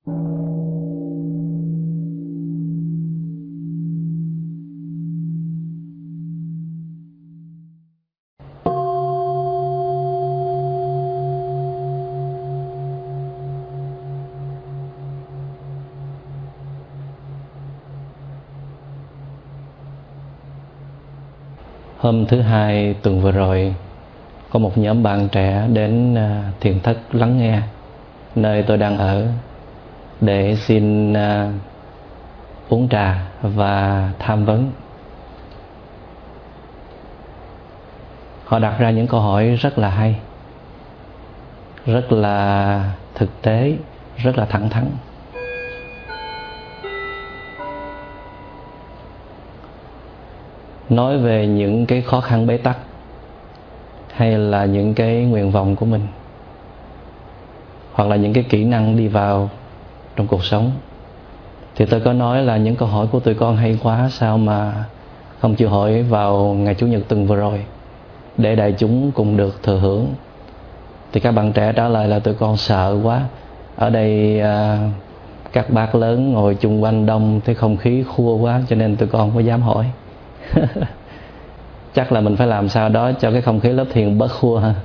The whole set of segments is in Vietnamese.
Hôm thứ Hai tuần vừa rồi, có một nhóm bạn trẻ đến thiền thất Lắng Nghe, nơi tôi đang ở, để xin uống trà và tham vấn. Họ đặt ra những câu hỏi rất là hay, rất là thực tế, rất là thẳng thắn. Nói về những cái khó khăn bế tắc, hay là những cái nguyện vọng của mình, hoặc là những cái kỹ năng đi vào trong cuộc sống. Thì tôi có nói là những câu hỏi của tụi con hay quá, sao mà không chịu hỏi vào ngày Chủ nhật tuần vừa rồi, để đại chúng cùng được thừa hưởng. Thì các bạn trẻ trả lời là tụi con sợ quá. Ở đây các bác lớn ngồi chung quanh đông, thấy không khí khua quá, cho nên tụi con không có dám hỏi. Chắc là mình phải làm sao đó cho cái không khí lớp thiền bớt khua ha.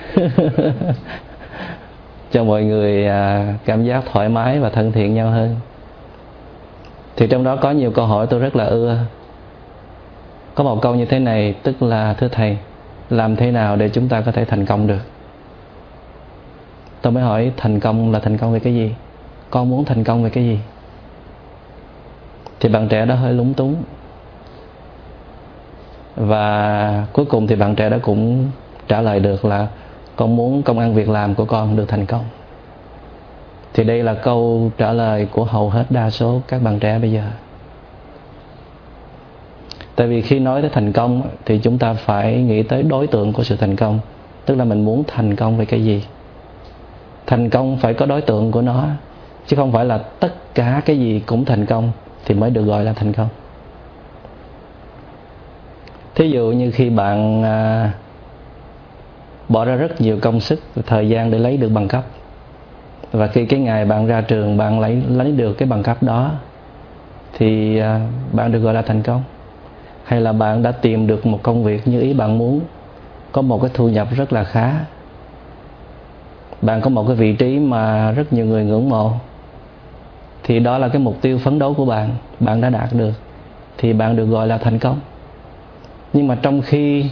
Cho mọi người cảm giác thoải mái và thân thiện nhau hơn. Thì trong đó có nhiều câu hỏi tôi rất là ưa. Có một câu như thế này, tức là: thưa Thầy, làm thế nào để chúng ta có thể thành công được? Tôi mới hỏi, thành công là thành công về cái gì? Con muốn thành công về cái gì? Thì bạn trẻ đó hơi lúng túng. Và cuối cùng thì bạn trẻ đó cũng trả lời được là: con muốn công ăn việc làm của con được thành công. Thì đây là câu trả lời của hầu hết đa số các bạn trẻ bây giờ. Tại vì khi nói tới thành công thì chúng ta phải nghĩ tới đối tượng của sự thành công. Tức là mình muốn thành công về cái gì. Thành công phải có đối tượng của nó, chứ không phải là tất cả cái gì cũng thành công thì mới được gọi là thành công. Thí dụ như khi bạn bỏ ra rất nhiều công sức và thời gian để lấy được bằng cấp, và khi cái ngày bạn ra trường bạn lấy được cái bằng cấp đó, thì bạn được gọi là thành công. Hay là bạn đã tìm được một công việc như ý bạn muốn, có một cái thu nhập rất là khá, bạn có một cái vị trí mà rất nhiều người ngưỡng mộ, thì đó là cái mục tiêu phấn đấu của bạn, bạn đã đạt được, thì bạn được gọi là thành công. Nhưng mà trong khi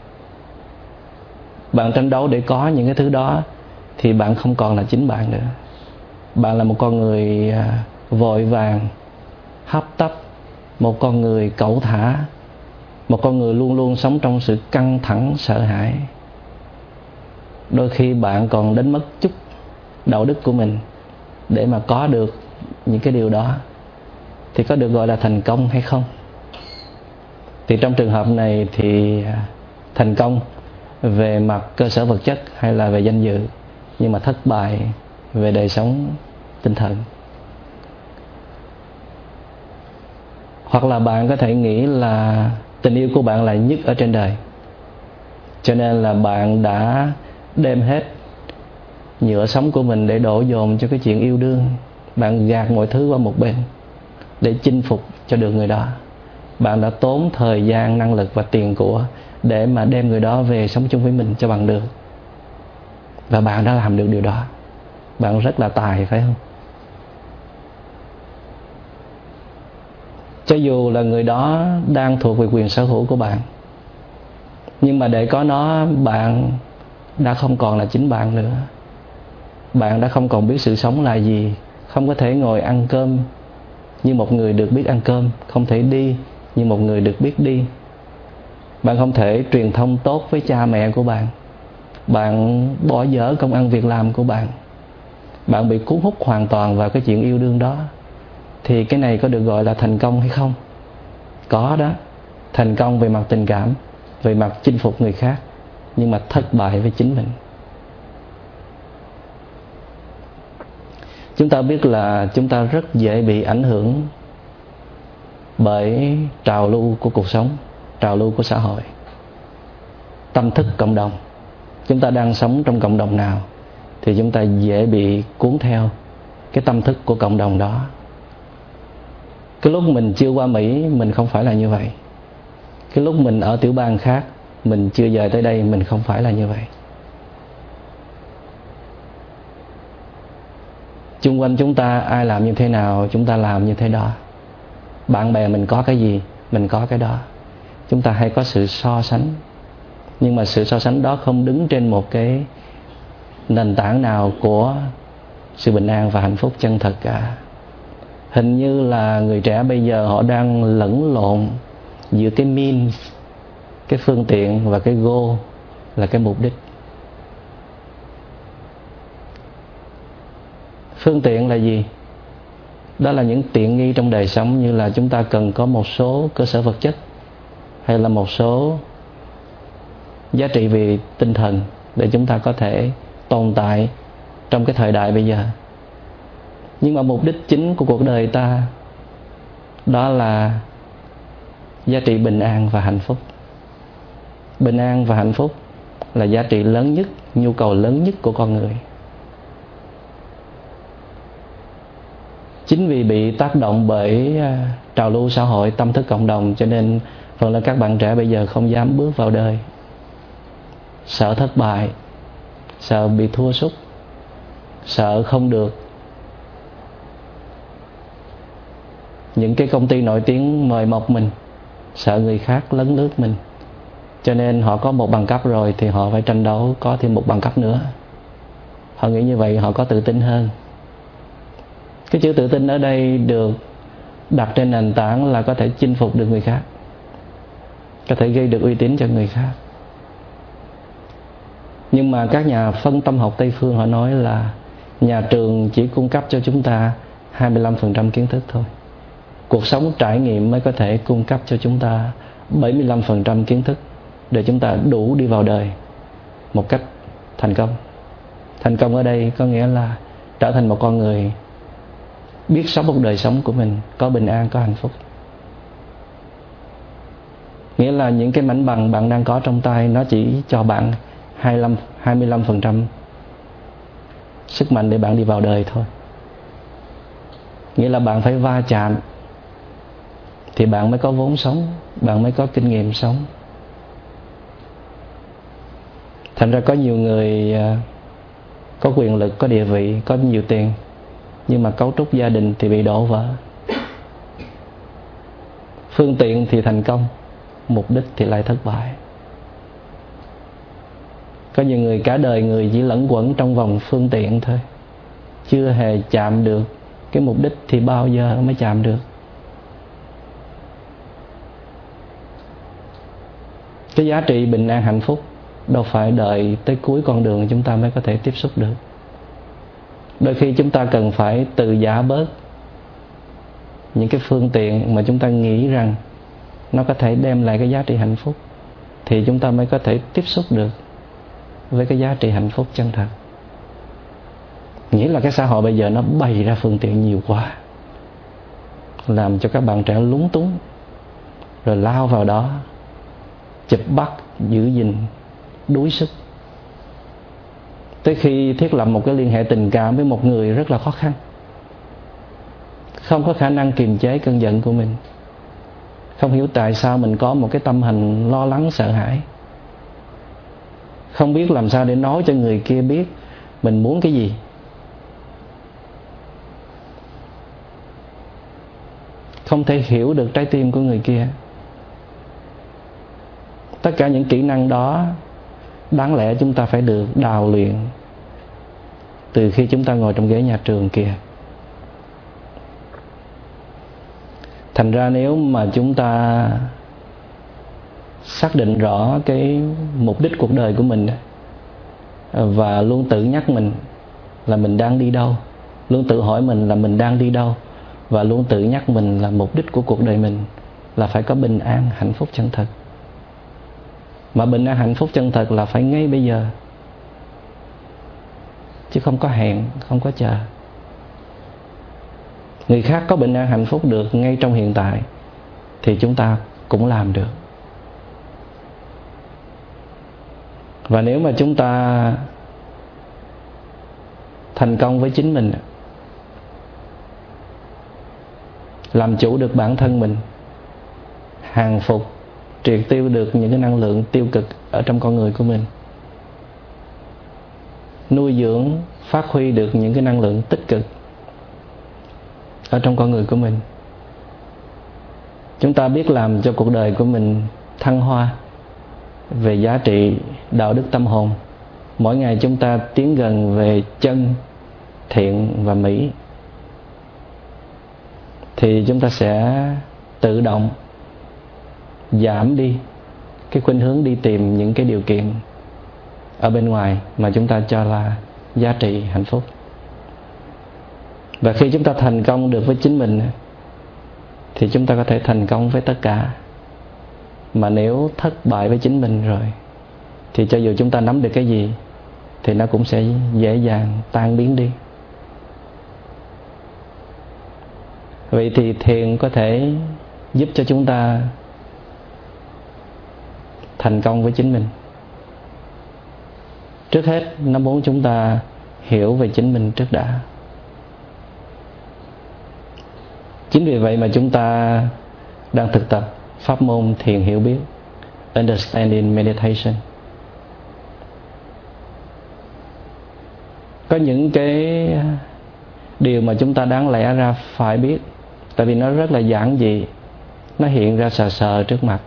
bạn tranh đấu để có những cái thứ đó, thì bạn không còn là chính bạn nữa. Bạn là một con người vội vàng, hấp tấp, một con người cẩu thả, một con người luôn luôn sống trong sự căng thẳng, sợ hãi. Đôi khi bạn còn đánh mất chút đạo đức của mình để mà có được những cái điều đó, thì có được gọi là thành công hay không? Thì trong trường hợp này thì thành công về mặt cơ sở vật chất hay là về danh dự, nhưng mà thất bại về đời sống tinh thần. Hoặc là bạn có thể nghĩ là tình yêu của bạn là nhất ở trên đời, cho nên là bạn đã đem hết nhựa sống của mình để đổ dồn cho cái chuyện yêu đương. Bạn gạt mọi thứ qua một bên để chinh phục cho được người đó. Bạn đã tốn thời gian, năng lực và tiền của để mà đem người đó về sống chung với mình cho bằng được. Và bạn đã làm được điều đó. Bạn rất là tài, phải không? Cho dù là người đó đang thuộc về quyền sở hữu của bạn, nhưng mà để có nó, bạn đã không còn là chính bạn nữa. Bạn đã không còn biết sự sống là gì. Không có thể ngồi ăn cơm như một người được biết ăn cơm, không thể đi như một người được biết đi. Bạn không thể truyền thông tốt với cha mẹ của bạn. Bạn bỏ dở công ăn việc làm của bạn. Bạn bị cuốn hút hoàn toàn vào cái chuyện yêu đương đó. Thì cái này có được gọi là thành công hay không? Có đó. Thành công về mặt tình cảm, về mặt chinh phục người khác, nhưng mà thất bại với chính mình. Chúng ta biết là chúng ta rất dễ bị ảnh hưởng bởi trào lưu của cuộc sống, trào lưu của xã hội, tâm thức cộng đồng. Chúng ta đang sống trong cộng đồng nào thì chúng ta dễ bị cuốn theo. cái tâm thức của cộng đồng đó. Cái lúc mình chưa qua Mỹ mình không phải là như vậy. Cái lúc mình ở tiểu bang khác, mình chưa dời tới đây, mình không phải là như vậy. Chung quanh chúng ta ai làm như thế nào, chúng ta làm như thế đó. Bạn bè mình có cái gì, mình có cái đó. Chúng ta hay có sự so sánh. Nhưng mà sự so sánh đó không đứng trên một cái nền tảng nào của sự bình an và hạnh phúc chân thật cả. Hình như là người trẻ bây giờ họ đang lẫn lộn giữa cái means, cái phương tiện, và cái goal là cái mục đích. Phương tiện là gì? Đó là những tiện nghi trong đời sống, như là chúng ta cần có một số cơ sở vật chất, hay là một số giá trị về tinh thần để chúng ta có thể tồn tại trong cái thời đại bây giờ. Nhưng mà mục đích chính của cuộc đời ta đó là giá trị bình an và hạnh phúc. Bình an và hạnh phúc là giá trị lớn nhất, nhu cầu lớn nhất của con người. Chính vì bị tác động bởi trào lưu xã hội, tâm thức cộng đồng, cho nên phần lớn các bạn trẻ bây giờ không dám bước vào đời. Sợ thất bại, sợ bị thua sút, sợ không được những cái công ty nổi tiếng mời mọc mình, sợ người khác lấn lướt mình. Cho nên họ có một bằng cấp rồi thì họ phải tranh đấu có thêm một bằng cấp nữa. Họ nghĩ như vậy họ có tự tin hơn. Cái chữ tự tin ở đây được đặt trên nền tảng là có thể chinh phục được người khác, có thể gây được uy tín cho người khác. Nhưng mà các nhà phân tâm học Tây phương họ nói là nhà trường chỉ cung cấp cho chúng ta 25% kiến thức thôi. Cuộc sống trải nghiệm mới có thể cung cấp cho chúng ta 75% kiến thức để chúng ta đủ đi vào đời một cách thành công. Thành công ở đây có nghĩa là trở thành một con người biết sống một đời sống của mình có bình an, có hạnh phúc. Nghĩa là những cái mảnh bằng bạn đang có trong tay nó chỉ cho bạn 25% sức mạnh để bạn đi vào đời thôi. Nghĩa là bạn phải va chạm thì bạn mới có vốn sống, bạn mới có kinh nghiệm sống. Thành ra có nhiều người có quyền lực, có địa vị, có nhiều tiền, nhưng mà cấu trúc gia đình thì bị đổ vỡ. Phương tiện thì thành công, mục đích thì lại thất bại. Có nhiều người cả đời người chỉ lẫn quẩn trong vòng phương tiện thôi, chưa hề chạm được cái mục đích thì bao giờ mới chạm được. Cái giá trị bình an hạnh phúc đâu phải đợi tới cuối con đường chúng ta mới có thể tiếp xúc được. Đôi khi chúng ta cần phải từ giã bớt những cái phương tiện mà chúng ta nghĩ rằng nó có thể đem lại cái giá trị hạnh phúc, thì chúng ta mới có thể tiếp xúc được với cái giá trị hạnh phúc chân thật. Nghĩa là cái xã hội bây giờ nó bày ra phương tiện nhiều quá, làm cho các bạn trẻ lúng túng, rồi lao vào đó chụp bắt, giữ gìn, đuối sức. Tới khi thiết lập một cái liên hệ tình cảm với một người rất là khó khăn, không có khả năng kiềm chế cơn giận của mình, không hiểu tại sao mình có một cái tâm hình lo lắng sợ hãi, không biết làm sao để nói cho người kia biết mình muốn cái gì, không thể hiểu được trái tim của người kia. Tất cả những kỹ năng đó đáng lẽ chúng ta phải được đào luyện từ khi chúng ta ngồi trong ghế nhà trường kìa. Thành ra nếu mà chúng ta xác định rõ cái mục đích cuộc đời của mình và luôn tự nhắc mình là mình đang đi đâu, luôn tự hỏi mình là mình đang đi đâu, và luôn tự nhắc mình là mục đích của cuộc đời mình là phải có bình an hạnh phúc chân thật. Mà bình an hạnh phúc chân thật là phải ngay bây giờ, chứ không có hẹn, không có chờ. Người khác có bình an hạnh phúc được ngay trong hiện tại thì chúng ta cũng làm được. Và nếu mà chúng ta thành công với chính mình làm chủ được bản thân mình, hàng phục, triệt tiêu được những cái năng lượng tiêu cực ở trong con người của mình, nuôi dưỡng, phát huy được những cái năng lượng tích cực ở trong con người của mình. Chúng ta biết làm cho cuộc đời của mình thăng hoa về giá trị đạo đức tâm hồn. Mỗi ngày chúng ta tiến gần về chân, thiện và mỹ, thì chúng ta sẽ tự động giảm đi cái khuynh hướng đi tìm những cái điều kiện ở bên ngoài mà chúng ta cho là giá trị hạnh phúc. Và khi chúng ta thành công được với chính mình thì chúng ta có thể thành công với tất cả. Mà nếu thất bại với chính mình rồi thì cho dù chúng ta nắm được cái gì thì nó cũng sẽ dễ dàng tan biến đi. Vậy thì thiền có thể giúp cho chúng ta thành công với chính mình. Trước hết nó muốn chúng ta hiểu về chính mình trước đã. Chính vì vậy mà chúng ta đang thực tập pháp môn thiền hiểu biết, Understanding Meditation. Có những cái điều mà chúng ta đáng lẽ ra phải biết, tại vì nó rất là giản dị, nó hiện ra sờ sờ trước mặt.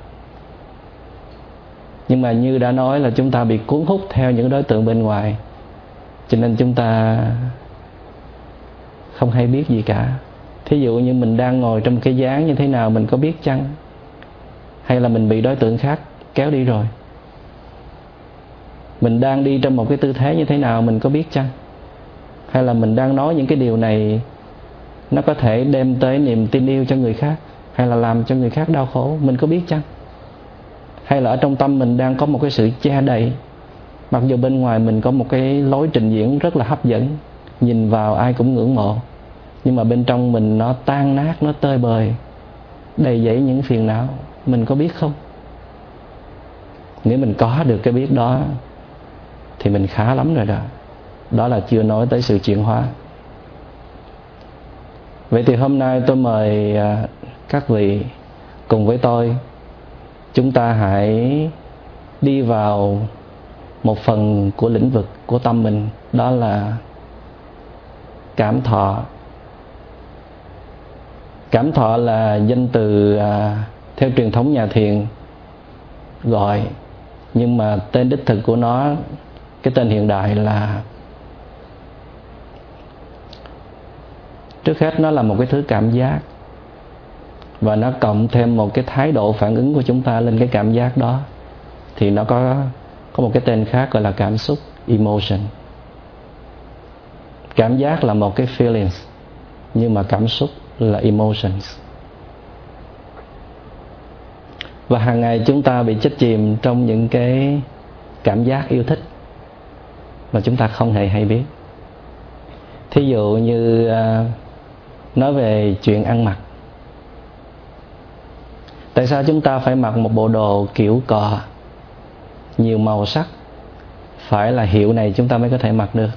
Nhưng mà như đã nói là chúng ta bị cuốn hút theo những đối tượng bên ngoài, cho nên chúng ta không hay biết gì cả. Thí dụ như mình đang ngồi trong cái dáng như thế nào mình có biết chăng? Hay là mình bị đối tượng khác kéo đi rồi? Mình đang đi trong một cái tư thế như thế nào mình có biết chăng? Hay là mình đang nói những cái điều này nó có thể đem tới niềm tin yêu cho người khác, hay là làm cho người khác đau khổ, mình có biết chăng? Hay là ở trong tâm mình đang có một cái sự che đậy, mặc dù bên ngoài mình có một cái lối trình diễn rất là hấp dẫn, nhìn vào ai cũng ngưỡng mộ, nhưng mà bên trong mình nó tan nát, nó tơi bời, đầy dẫy những phiền não, mình có biết không? Nếu mình có được cái biết đó thì mình khá lắm rồi đó. Đó là chưa nói tới sự chuyển hóa. Vậy thì hôm nay tôi mời các vị cùng với tôi, chúng ta hãy đi vào một phần của lĩnh vực của tâm mình, đó là cảm thọ. Cảm thọ là danh từ theo truyền thống nhà thiền gọi, nhưng mà tên đích thực của nó, cái tên hiện đại là, trước hết nó là một cái thứ cảm giác, và nó cộng thêm một cái thái độ phản ứng của chúng ta lên cái cảm giác đó, thì nó có một cái tên khác gọi là cảm xúc, emotion. Cảm giác là một cái feelings, nhưng mà cảm xúc là emotions. Và hàng ngày chúng ta bị chết chìm trong những cái cảm giác yêu thích mà chúng ta không hề hay biết. Thí dụ như nói về chuyện ăn mặc. Tại sao chúng ta phải mặc một bộ đồ kiểu cò, nhiều màu sắc? Phải là hiệu này chúng ta mới có thể mặc được.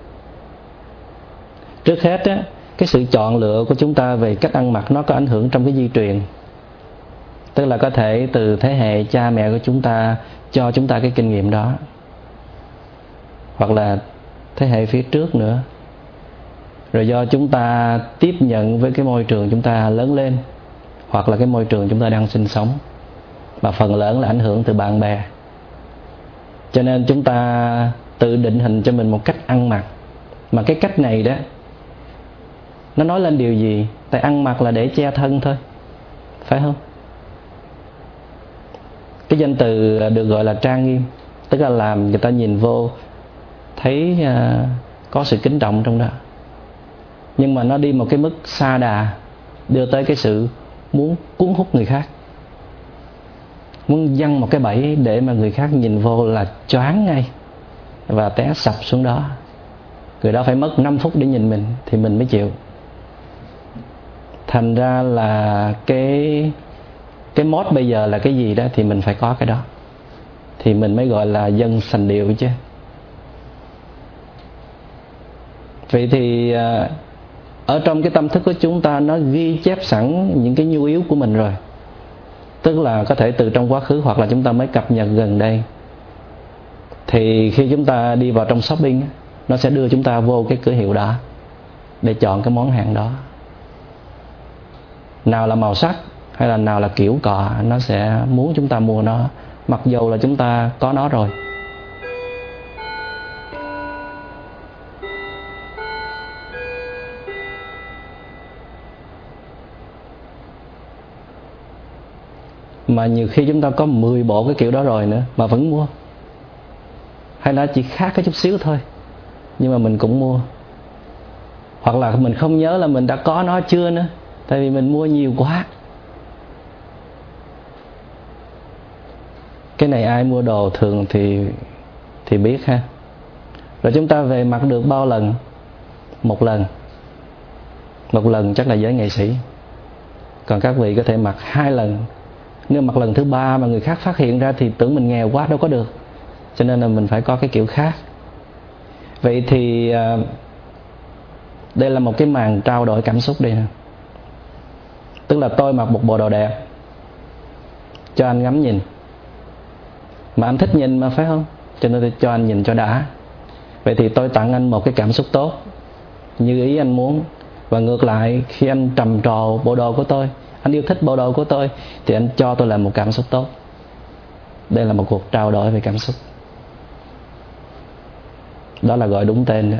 Trước hết á, cái sự chọn lựa của chúng ta về cách ăn mặc nó có ảnh hưởng trong cái di truyền. Tức là có thể từ thế hệ cha mẹ của chúng ta cho chúng ta cái kinh nghiệm đó, hoặc là thế hệ phía trước nữa. Rồi do chúng ta tiếp nhận với cái môi trường chúng ta lớn lên, hoặc là cái môi trường chúng ta đang sinh sống, mà phần lớn là ảnh hưởng từ bạn bè. Cho nên chúng ta tự định hình cho mình một cách ăn mặc, mà cái cách này đó nó nói lên điều gì? Tại ăn mặc là để che thân thôi, phải không? Cái danh từ được gọi là trang nghiêm, tức là làm người ta nhìn vô thấy có sự kính trọng trong đó. Nhưng mà nó đi một cái mức sa đà, đưa tới cái sự muốn cuốn hút người khác, muốn giăng một cái bẫy để mà người khác nhìn vô là choáng ngay và té sập xuống đó. Người đó phải mất 5 phút để nhìn mình thì mình mới chịu. Thành ra là cái mốt bây giờ là cái gì đó thì mình phải có cái đó, thì mình mới gọi là dân sành điệu chứ. Vậy thì Ở trong cái tâm thức của chúng ta nó ghi chép sẵn những cái nhu yếu của mình rồi. Tức là có thể từ trong quá khứ hoặc là chúng ta mới cập nhật gần đây. Thì khi chúng ta đi vào trong shopping, nó sẽ đưa chúng ta vô cái cửa hiệu đó để chọn cái món hàng đó. Nào là màu sắc hay là nào là kiểu cọ, nó sẽ muốn chúng ta mua nó, mặc dù là chúng ta có nó rồi. Mà nhiều khi chúng ta có 10 bộ cái kiểu đó rồi nữa mà vẫn mua. Hay là chỉ khác cái chút xíu thôi, nhưng mà mình cũng mua. Hoặc là mình không nhớ là mình đã có nó chưa nữa, tại vì mình mua nhiều quá. Cái này ai mua đồ thường thì biết ha. Rồi chúng ta về mặc được bao lần? Một lần. Một lần chắc là giới nghệ sĩ. Còn các vị có thể mặc 2 lần. Nếu mặc lần thứ 3 mà người khác phát hiện ra thì tưởng mình nghèo quá, đâu có được. Cho nên là mình phải có cái kiểu khác. Vậy thì đây là một cái màn trao đổi cảm xúc đây nè. Tức là tôi mặc một bộ đồ đẹp cho anh ngắm nhìn, mà anh thích nhìn mà, phải không? Cho nên tôi cho anh nhìn cho đã. Vậy thì tôi tặng anh một cái cảm xúc tốt như ý anh muốn. Và ngược lại, khi anh trầm trồ bộ đồ của tôi, anh yêu thích bộ đồ của tôi, thì anh cho tôi làm một cảm xúc tốt. Đây là một cuộc trao đổi về cảm xúc. Đó là gọi đúng tên đó.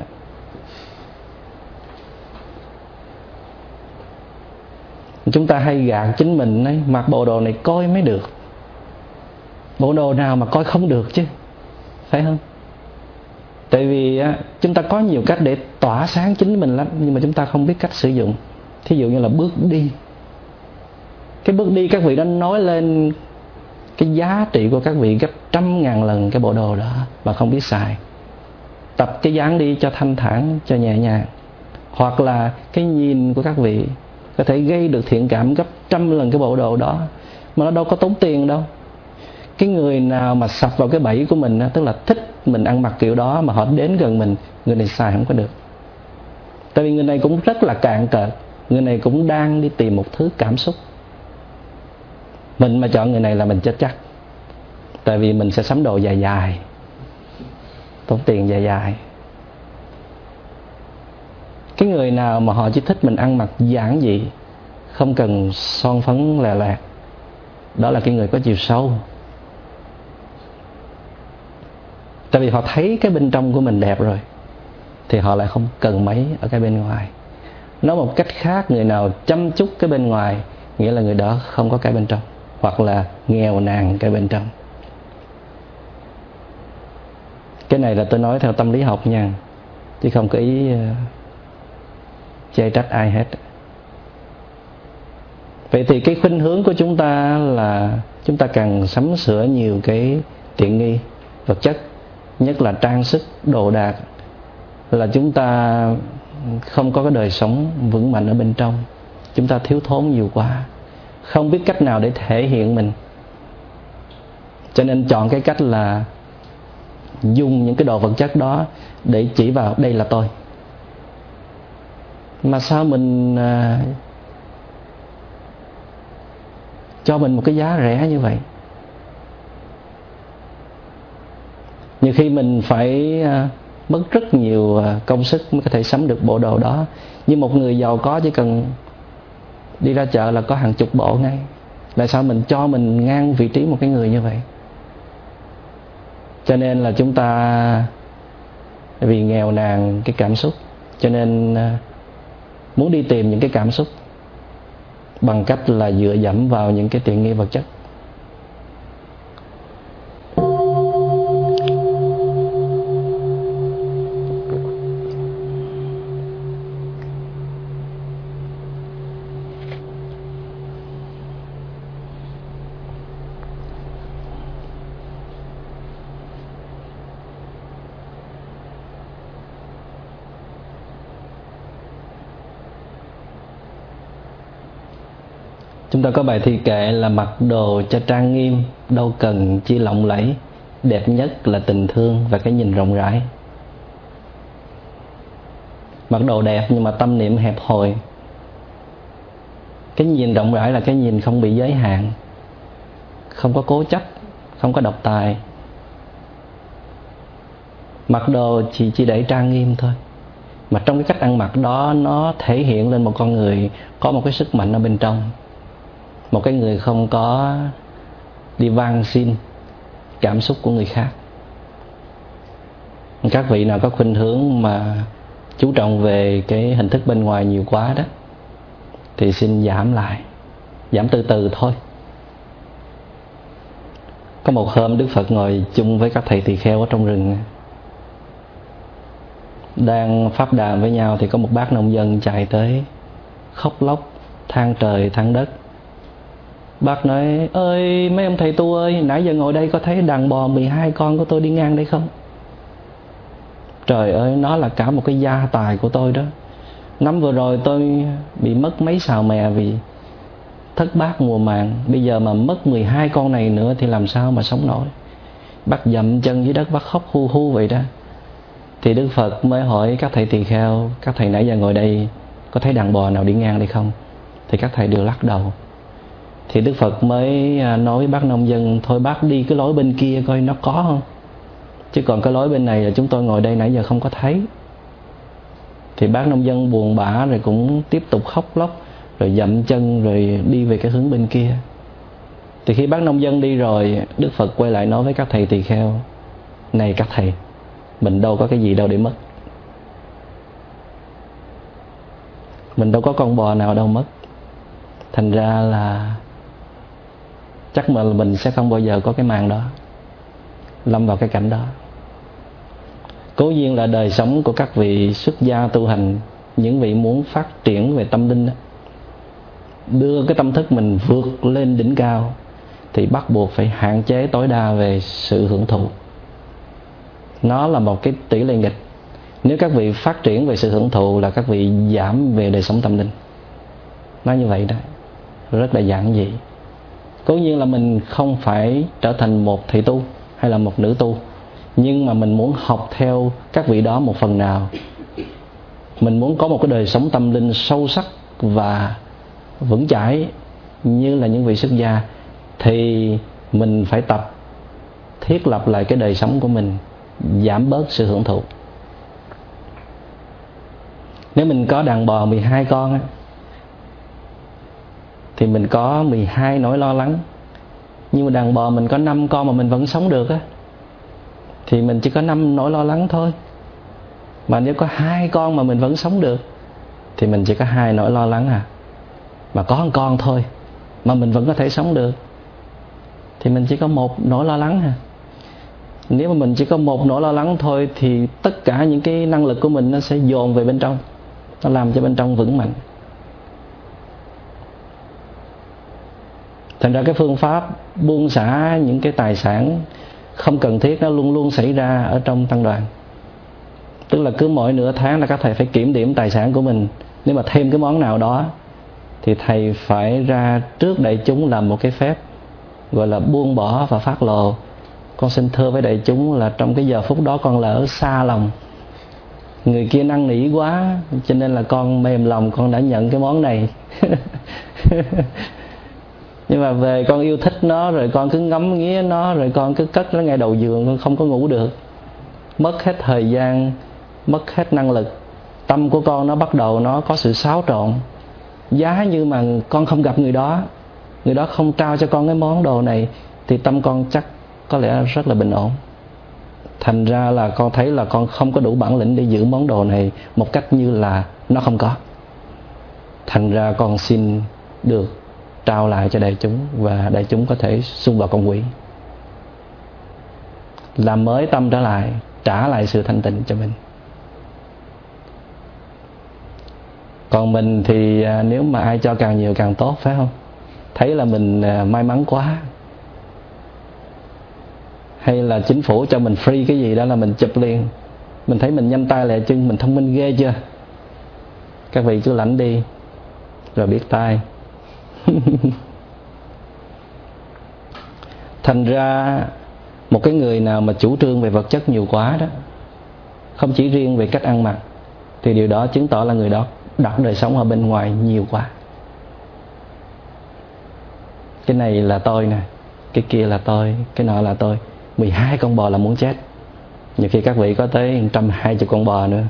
Chúng ta hay gạt chính mình ấy, mặc bộ đồ này coi mới được. Bộ đồ nào mà coi không được chứ, phải không? Tại vì chúng ta có nhiều cách để tỏa sáng chính mình lắm, nhưng mà chúng ta không biết cách sử dụng. Thí dụ như là bước đi. Cái bước đi các vị đã nói lên cái giá trị của các vị gấp 100.000 lần cái bộ đồ đó mà không biết xài. Tập cái dáng đi cho thanh thản, cho nhẹ nhàng. Hoặc là cái nhìn của các vị có thể gây được thiện cảm gấp 100 lần cái bộ đồ đó, mà nó đâu có tốn tiền đâu. Cái người nào mà sập vào cái bẫy của mình, tức là thích mình ăn mặc kiểu đó, mà họ đến gần mình, người này xài không có được. Tại vì người này cũng rất là cạn cợt, người này cũng đang đi tìm một thứ cảm xúc. Mình mà chọn người này là mình chết chắc. Tại vì mình sẽ sắm đồ dài dài, tốn tiền dài dài. Cái người nào mà họ chỉ thích mình ăn mặc giản dị, không cần son phấn lè lẹt, đó là cái người có chiều sâu. Tại vì họ thấy cái bên trong của mình đẹp rồi, thì họ lại không cần mấy ở cái bên ngoài. Nói một cách khác, người nào chăm chút cái bên ngoài, nghĩa là người đó không có cái bên trong, hoặc là nghèo nàn cái bên trong. Cái này là tôi nói theo tâm lý học nha, chứ không có ý chê trách ai hết. Vậy thì cái khuynh hướng của chúng ta là chúng ta càng sắm sửa nhiều cái tiện nghi vật chất, nhất là trang sức, đồ đạc, là chúng ta không có cái đời sống vững mạnh ở bên trong. Chúng ta thiếu thốn nhiều quá, không biết cách nào để thể hiện mình. Cho nên chọn cái cách là dùng những cái đồ vật chất đó để chỉ vào đây là tôi. Mà sao mình cho mình một cái giá rẻ như vậy? Nhiều khi mình phải mất rất nhiều công sức mới có thể sắm được bộ đồ đó. Nhưng một người giàu có chỉ cần đi ra chợ là có hàng chục bộ ngay. Tại sao mình cho mình ngang vị trí một cái người như vậy? Cho nên là chúng ta vì nghèo nàn cái cảm xúc, cho nên muốn đi tìm những cái cảm xúc bằng cách là dựa dẫm vào những cái tiện nghi vật chất. Chúng ta có bài thi kệ là mặc đồ cho trang nghiêm, đâu cần chi lộng lẫy, đẹp nhất là tình thương và cái nhìn rộng rãi. mặc đồ đẹp nhưng mà tâm niệm hẹp hòi. Cái nhìn rộng rãi là cái nhìn không bị giới hạn, không có cố chấp, không có độc tài. Mặc đồ chỉ để trang nghiêm thôi, mà trong cái cách ăn mặc đó nó thể hiện lên một con người có một cái sức mạnh ở bên trong, một cái người không có đi van xin cảm xúc của người khác. Các vị nào có khuynh hướng mà chú trọng về cái hình thức bên ngoài nhiều quá đó thì xin giảm lại, giảm từ từ thôi. Có một hôm Đức Phật ngồi chung với các thầy tỳ kheo ở trong rừng, đang pháp đàm với nhau thì có một bác nông dân chạy tới khóc lóc than trời than đất. Bác nói: ơi mấy ông thầy tu ơi, nãy giờ ngồi đây có thấy đàn bò 12 con của tôi đi ngang đây không? Trời ơi, nó là cả một cái gia tài của tôi đó. Năm vừa rồi tôi bị mất mấy sào mè vì thất bát mùa màng, bây giờ mà mất 12 con này nữa thì làm sao mà sống nổi. Bác dậm chân dưới đất, bác khóc hu hu vậy đó. Thì Đức Phật mới hỏi các thầy tỳ kheo: các thầy nãy giờ ngồi đây có thấy đàn bò nào đi ngang đây không? Thì các thầy đều lắc đầu. Thì Đức Phật mới nói với bác nông dân: thôi bác đi cái lối bên kia coi nó có không, chứ còn cái lối bên này là chúng tôi ngồi đây nãy giờ không có thấy. Thì bác nông dân buồn bã rồi cũng tiếp tục khóc lóc, rồi dậm chân rồi đi về cái hướng bên kia. Thì khi bác nông dân đi rồi, Đức Phật quay lại nói với các thầy tỳ kheo: này các thầy, mình đâu có cái gì đâu để mất, mình đâu có con bò nào đâu mất. Thành ra là chắc mà mình sẽ không bao giờ có cái màn đó, lâm vào cái cảnh đó. Cố nhiên là đời sống của các vị xuất gia tu hành, những vị muốn phát triển về tâm linh đó, đưa cái tâm thức mình vượt lên đỉnh cao, thì bắt buộc phải hạn chế tối đa về sự hưởng thụ. Nó là một cái tỷ lệ nghịch. Nếu các vị phát triển về sự hưởng thụ là các vị giảm về đời sống tâm linh. Nói như vậy đó, rất là giản dị. Cố nhiên là mình không phải trở thành một thầy tu hay là một nữ tu, nhưng mà mình muốn học theo các vị đó một phần nào. Mình muốn có một cái đời sống tâm linh sâu sắc và vững chãi như là những vị xuất gia, thì mình phải tập thiết lập lại cái đời sống của mình, giảm bớt sự hưởng thụ. Nếu mình có đàn bò 12 con thì mình có 12 nỗi lo lắng. Nhưng mà đàn bò mình có 5 con mà mình vẫn sống được thì mình chỉ có 5 nỗi lo lắng thôi. Mà nếu có 2 con mà mình vẫn sống được thì mình chỉ có 2 nỗi lo lắng Mà có 1 con thôi mà mình vẫn có thể sống được thì mình chỉ có 1 nỗi lo lắng Nếu mà mình chỉ có 1 nỗi lo lắng thôi thì tất cả những cái năng lực của mình nó sẽ dồn về bên trong, nó làm cho bên trong vững mạnh. Thành ra cái phương pháp buông xả những cái tài sản không cần thiết nó luôn luôn xảy ra ở trong tăng đoàn. Tức là cứ mỗi nửa tháng là các thầy phải kiểm điểm tài sản của mình. Nếu mà thêm cái món nào đó thì thầy phải ra trước đại chúng làm một cái phép gọi là buông bỏ và phát lộ. Con xin thưa với đại chúng là trong cái giờ phút đó con lỡ xa lòng, người kia năn nỉ quá cho nên là con mềm lòng, con đã nhận cái món này. Nhưng mà về con yêu thích nó, rồi con cứ ngắm nghía nó, rồi con cứ cất nó ngay đầu giường, con không có ngủ được. Mất hết thời gian, mất hết năng lực. Tâm của con nó bắt đầu nó có sự xáo trộn. Giá như mà con không gặp người đó không trao cho con cái món đồ này, thì tâm con chắc có lẽ rất là bình ổn. Thành ra là con thấy là con không có đủ bản lĩnh để giữ món đồ này một cách như là nó không có. Thành ra con xin được trao lại cho đại chúng, và đại chúng có thể xung vào công quỹ, làm mới tâm trở lại, trả lại sự thanh tịnh cho mình. Còn mình thì nếu mà ai cho càng nhiều càng tốt, phải không? Thấy là mình may mắn quá, hay là chính phủ cho mình free cái gì đó là mình chụp liền. Mình thấy mình nhanh tay lẹ chân, mình thông minh ghê chưa? Các vị cứ lãnh đi rồi biết tay. Thành ra một cái người nào mà chủ trương về vật chất nhiều quá đó, không chỉ riêng về cách ăn mặc thì điều đó chứng tỏ là người đó đặt đời sống ở bên ngoài nhiều quá. Cái này là tôi nè, cái kia là tôi, cái nọ là tôi. 12 con bò là muốn chết. Nhiều khi các vị có tới 120 con bò nữa.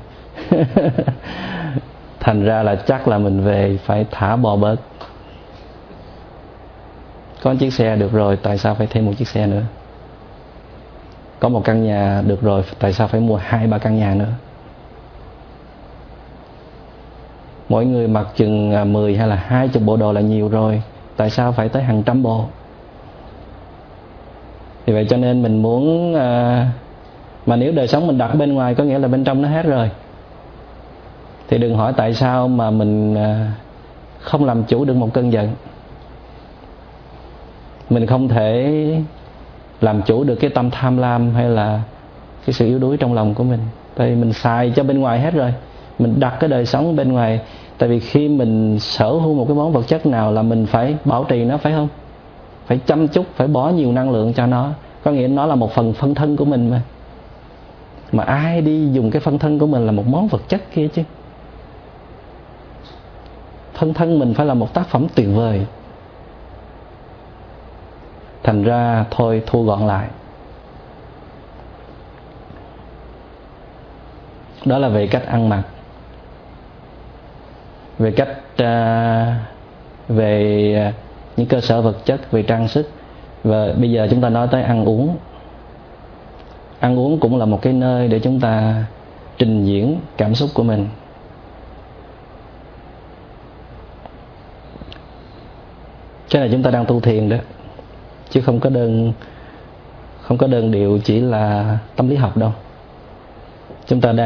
Thành ra là chắc là mình về phải thả bò bớt. Có chiếc xe được rồi, tại sao phải thêm một chiếc xe nữa? Có một căn nhà được rồi, tại sao phải mua 2-3 căn nhà nữa? Mỗi người mặc chừng 10 hay là 20 bộ đồ là nhiều rồi, tại sao phải tới hàng trăm bộ? Vì vậy cho nên mình muốn mà nếu đời sống mình đặt bên ngoài có nghĩa là bên trong nó hết rồi, thì đừng hỏi tại sao mà mình không làm chủ được một cơn giận. Mình không thể làm chủ được cái tâm tham lam hay là cái sự yếu đuối trong lòng của mình. Tại vì mình xài cho bên ngoài hết rồi. Mình đặt cái đời sống bên ngoài. Tại vì khi mình sở hữu một cái món vật chất nào là mình phải bảo trì nó, phải không? Phải chăm chút, phải bỏ nhiều năng lượng cho nó. Có nghĩa nó là một phần phân thân của mình mà. Mà ai đi dùng cái phân thân của mình là một món vật chất kia chứ. Phân thân mình phải là một tác phẩm tuyệt vời. Thành ra thôi thu gọn lại. Đó là về cách ăn mặc, về cách về những cơ sở vật chất, về trang sức. Và bây giờ chúng ta nói tới ăn uống. Ăn uống cũng là một cái nơi để chúng ta trình diễn cảm xúc của mình. Cái này chúng ta đang tu thiền đó, chứ không có đơn điệu chỉ là tâm lý học đâu. Chúng ta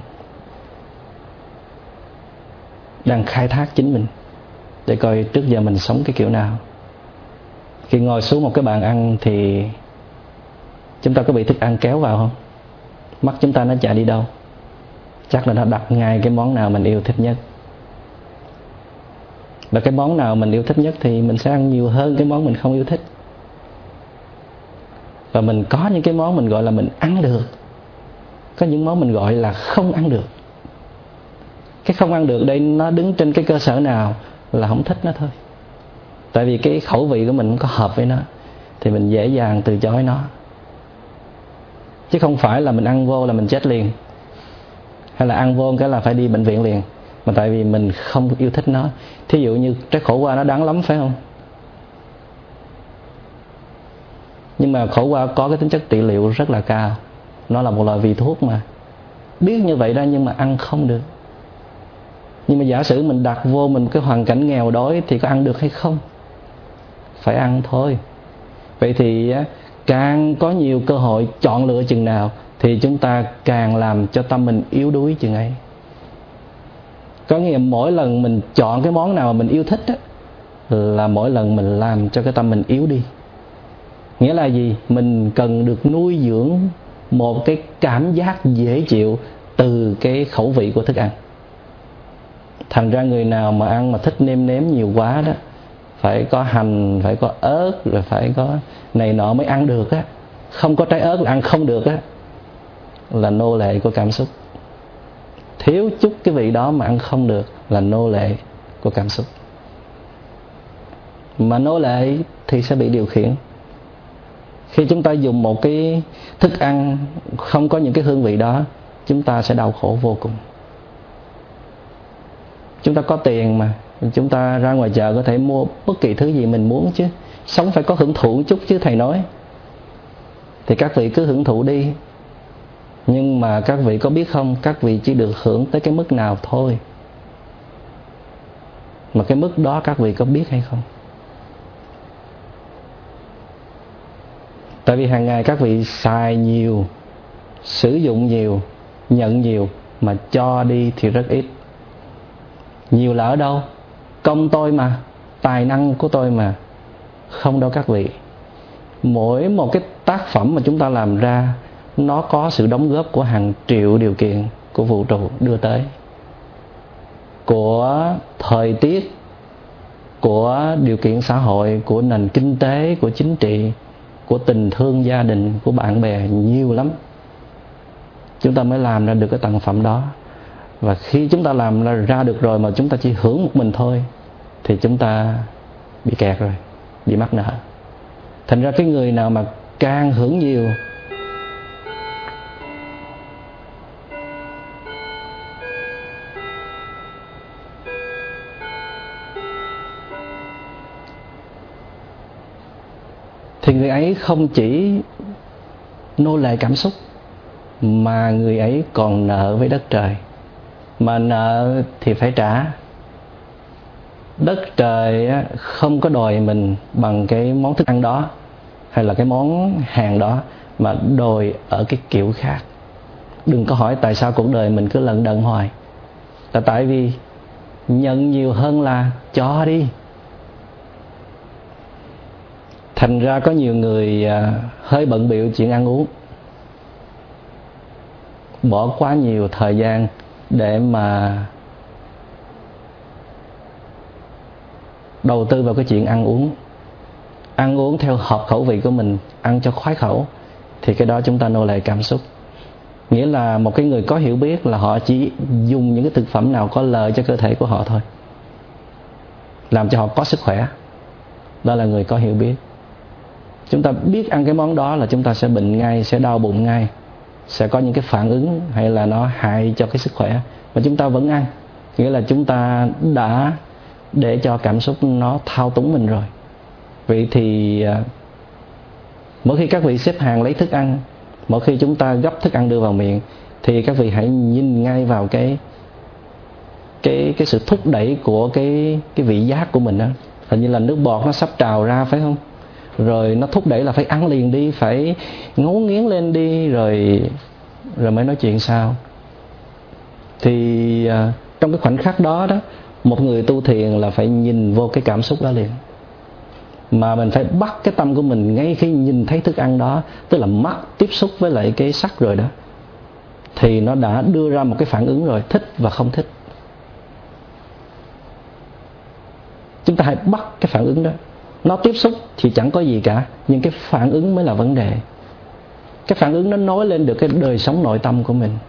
đang khai thác chính mình để coi trước giờ mình sống cái kiểu nào. Khi ngồi xuống một cái bàn ăn thì chúng ta có bị thức ăn kéo vào không? Mắt chúng ta nó chạy đi đâu? Chắc là nó đặt ngay cái món nào mình yêu thích nhất. Và cái món nào mình yêu thích nhất thì mình sẽ ăn nhiều hơn cái món mình không yêu thích. Và mình có những cái món mình gọi là mình ăn được, có những món mình gọi là không ăn được. Cái không ăn được đây nó đứng trên cái cơ sở nào? Là không thích nó thôi. Tại vì cái khẩu vị của mình không có hợp với nó, thì mình dễ dàng từ chối nó. Chứ không phải là mình ăn vô là mình chết liền, hay là ăn vô cái là phải đi bệnh viện liền. Mà tại vì mình không yêu thích nó. Thí dụ như trái khổ qua nó đắng lắm, phải không? Nhưng mà khổ qua có cái tính chất trị liệu rất là cao. Nó là một loại vị thuốc mà. Biết như vậy đó nhưng mà ăn không được. Nhưng mà giả sử mình đặt vô mình cái hoàn cảnh nghèo đói thì có ăn được hay không? Phải ăn thôi. Vậy thì càng có nhiều cơ hội chọn lựa chừng nào thì chúng ta càng làm cho tâm mình yếu đuối chừng ấy. Có nghĩa là mỗi lần mình chọn cái món nào mà mình yêu thích á, là mỗi lần mình làm cho cái tâm mình yếu đi. Nghĩa là gì? Mình cần được nuôi dưỡng một cái cảm giác dễ chịu từ cái khẩu vị của thức ăn. Thành ra người nào mà ăn mà thích nêm nếm nhiều quá đó, phải có hành, phải có ớt, rồi phải có này nọ mới ăn được á. Không có trái ớt là ăn không được á, là nô lệ của cảm xúc. Thiếu chút cái vị đó mà ăn không được là nô lệ của cảm xúc. Mà nô lệ thì sẽ bị điều khiển. Khi chúng ta dùng một cái thức ăn không có những cái hương vị đó, chúng ta sẽ đau khổ vô cùng. Chúng ta có tiền mà, chúng ta ra ngoài chợ có thể mua bất kỳ thứ gì mình muốn chứ. Sống phải có hưởng thụ chút chứ thầy nói. Thì các vị cứ hưởng thụ đi. Nhưng mà các vị có biết không, các vị chỉ được hưởng tới cái mức nào thôi. Mà cái mức đó các vị có biết hay không? Tại vì hàng ngày các vị xài nhiều, sử dụng nhiều, nhận nhiều, mà cho đi thì rất ít. Nhiều là ở đâu? Công tôi mà, tài năng của tôi mà. Không đâu các vị. Mỗi một cái tác phẩm mà chúng ta làm ra, nó có sự đóng góp của hàng triệu điều kiện của vũ trụ đưa tới. Của thời tiết, của điều kiện xã hội, của nền kinh tế, của chính trị, của tình thương gia đình, của bạn bè, nhiều lắm. Chúng ta mới làm ra được cái tặng phẩm đó. Và khi chúng ta làm ra được rồi mà chúng ta chỉ hưởng một mình thôi thì chúng ta bị kẹt rồi, bị mắc nợ. Thành ra cái người nào mà càng hưởng nhiều thì người ấy không chỉ nô lệ cảm xúc, mà người ấy còn nợ với đất trời. Mà nợ thì phải trả. Đất trời không có đòi mình bằng cái món thức ăn đó hay là cái món hàng đó, mà đòi ở cái kiểu khác. Đừng có hỏi tại sao cuộc đời mình cứ lận đận hoài. Là tại vì nhận nhiều hơn là cho đi. Thành ra có nhiều người hơi bận bịu chuyện ăn uống, bỏ quá nhiều thời gian để mà đầu tư vào cái chuyện ăn uống. Ăn uống theo hợp khẩu vị của mình, ăn cho khoái khẩu, thì cái đó chúng ta nô lệ cảm xúc. Nghĩa là một cái người có hiểu biết là họ chỉ dùng những cái thực phẩm nào có lợi cho cơ thể của họ thôi, làm cho họ có sức khỏe. Đó là người có hiểu biết. Chúng ta biết ăn cái món đó là chúng ta sẽ bệnh ngay, sẽ đau bụng ngay, sẽ có những cái phản ứng hay là nó hại cho cái sức khỏe, mà chúng ta vẫn ăn. Nghĩa là chúng ta đã để cho cảm xúc nó thao túng mình rồi. Vậy thì mỗi khi các vị xếp hàng lấy thức ăn, mỗi khi chúng ta gấp thức ăn đưa vào miệng, thì các vị hãy nhìn ngay vào cái sự thúc đẩy của cái vị giác của mình đó. Hình như là nước bọt nó sắp trào ra, phải không? Rồi nó thúc đẩy là phải ăn liền đi, phải ngấu nghiến lên đi, rồi mới nói chuyện sao. Thì trong cái khoảnh khắc đó một người tu thiền là phải nhìn vô cái cảm xúc đó liền. Mà mình phải bắt cái tâm của mình ngay khi nhìn thấy thức ăn đó, tức là mắt tiếp xúc với lại cái sắc rồi đó, thì nó đã đưa ra một cái phản ứng rồi, thích và không thích. Chúng ta hãy bắt cái phản ứng đó. Nó tiếp xúc thì chẳng có gì cả, nhưng cái phản ứng mới là vấn đề. Cái phản ứng nó nói lên được cái đời sống nội tâm của mình.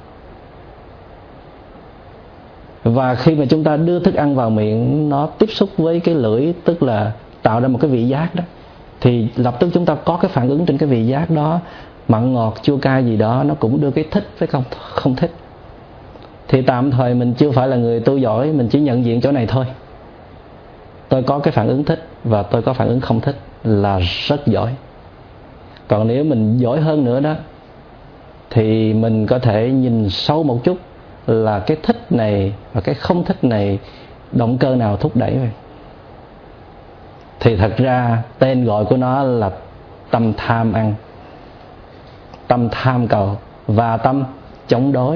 Và khi mà chúng ta đưa thức ăn vào miệng, nó tiếp xúc với cái lưỡi, tức là tạo ra một cái vị giác đó, thì lập tức chúng ta có cái phản ứng trên cái vị giác đó. Mặn ngọt chua cay gì đó nó cũng đưa cái thích với không thích. Thì tạm thời mình chưa phải là người tu giỏi, mình chỉ nhận diện chỗ này thôi. Tôi có cái phản ứng thích và tôi có phản ứng không thích là rất giỏi. Còn nếu mình giỏi hơn nữa đó, thì mình có thể nhìn sâu một chút là cái thích này và cái không thích này động cơ nào thúc đẩy vậy. Thì thật ra tên gọi của nó là tâm tham ăn, tâm tham cầu và tâm chống đối.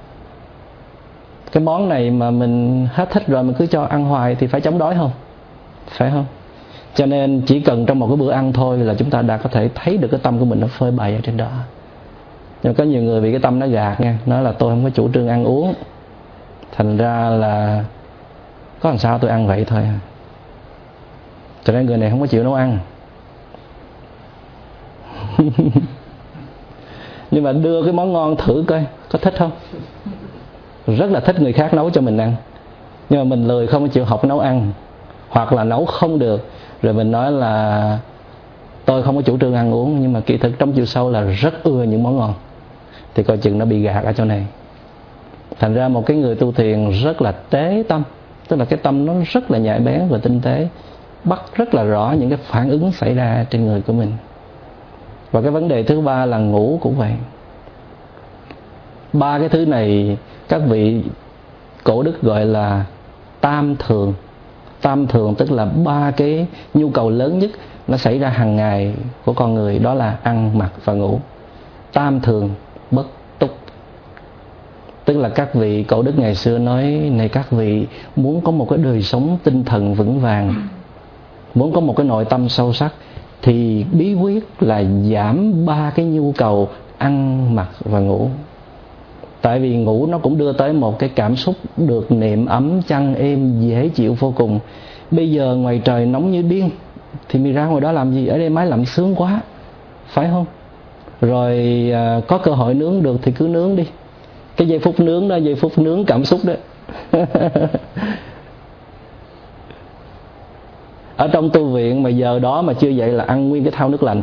Cái món này mà mình hết thích rồi mình cứ cho ăn hoài thì phải chống đối không? Phải không? Cho nên chỉ cần trong một cái bữa ăn thôi là chúng ta đã có thể thấy được cái tâm của mình nó phơi bày ở trên đó. Nhưng có nhiều người bị cái tâm nó gạt nha, nói là tôi không có chủ trương ăn uống, thành ra là có làm sao tôi ăn vậy thôi. Cho nên người này không có chịu nấu ăn. Nhưng mà đưa cái món ngon thử coi có thích không. Rất là thích người khác nấu cho mình ăn, nhưng mà mình lười không có chịu học nấu ăn, hoặc là nấu không được, rồi mình nói là tôi không có chủ trương ăn uống, nhưng mà kỳ thực trong chiều sâu là rất ưa những món ngon. Thì coi chừng nó bị gạt ở chỗ này. Thành ra một cái người tu thiền rất là tế tâm, tức là cái tâm nó rất là nhạy bén và tinh tế, bắt rất là rõ những cái phản ứng xảy ra trên người của mình. Và cái vấn đề thứ ba là ngủ cũng vậy. Ba cái thứ này các vị cổ đức gọi là tam thường. Tam thường tức là ba cái nhu cầu lớn nhất nó xảy ra hàng ngày của con người, đó là ăn, mặc và ngủ. Tam thường bất túc. Tức là các vị cổ đức ngày xưa nói, này các vị muốn có một cái đời sống tinh thần vững vàng, muốn có một cái nội tâm sâu sắc, thì bí quyết là giảm ba cái nhu cầu ăn, mặc và ngủ. Tại vì ngủ nó cũng đưa tới một cái cảm xúc được niệm ấm, chăn êm, dễ chịu vô cùng. Bây giờ ngoài trời nóng như điên, thì mình ra ngoài đó làm gì? Ở đây máy lạnh sướng quá, phải không? Rồi có cơ hội nướng được thì cứ nướng đi. Cái giây phút nướng đó, giây phút nướng cảm xúc đó. Ở trong tu viện mà giờ đó mà chưa vậy là ăn nguyên cái thau nước lạnh.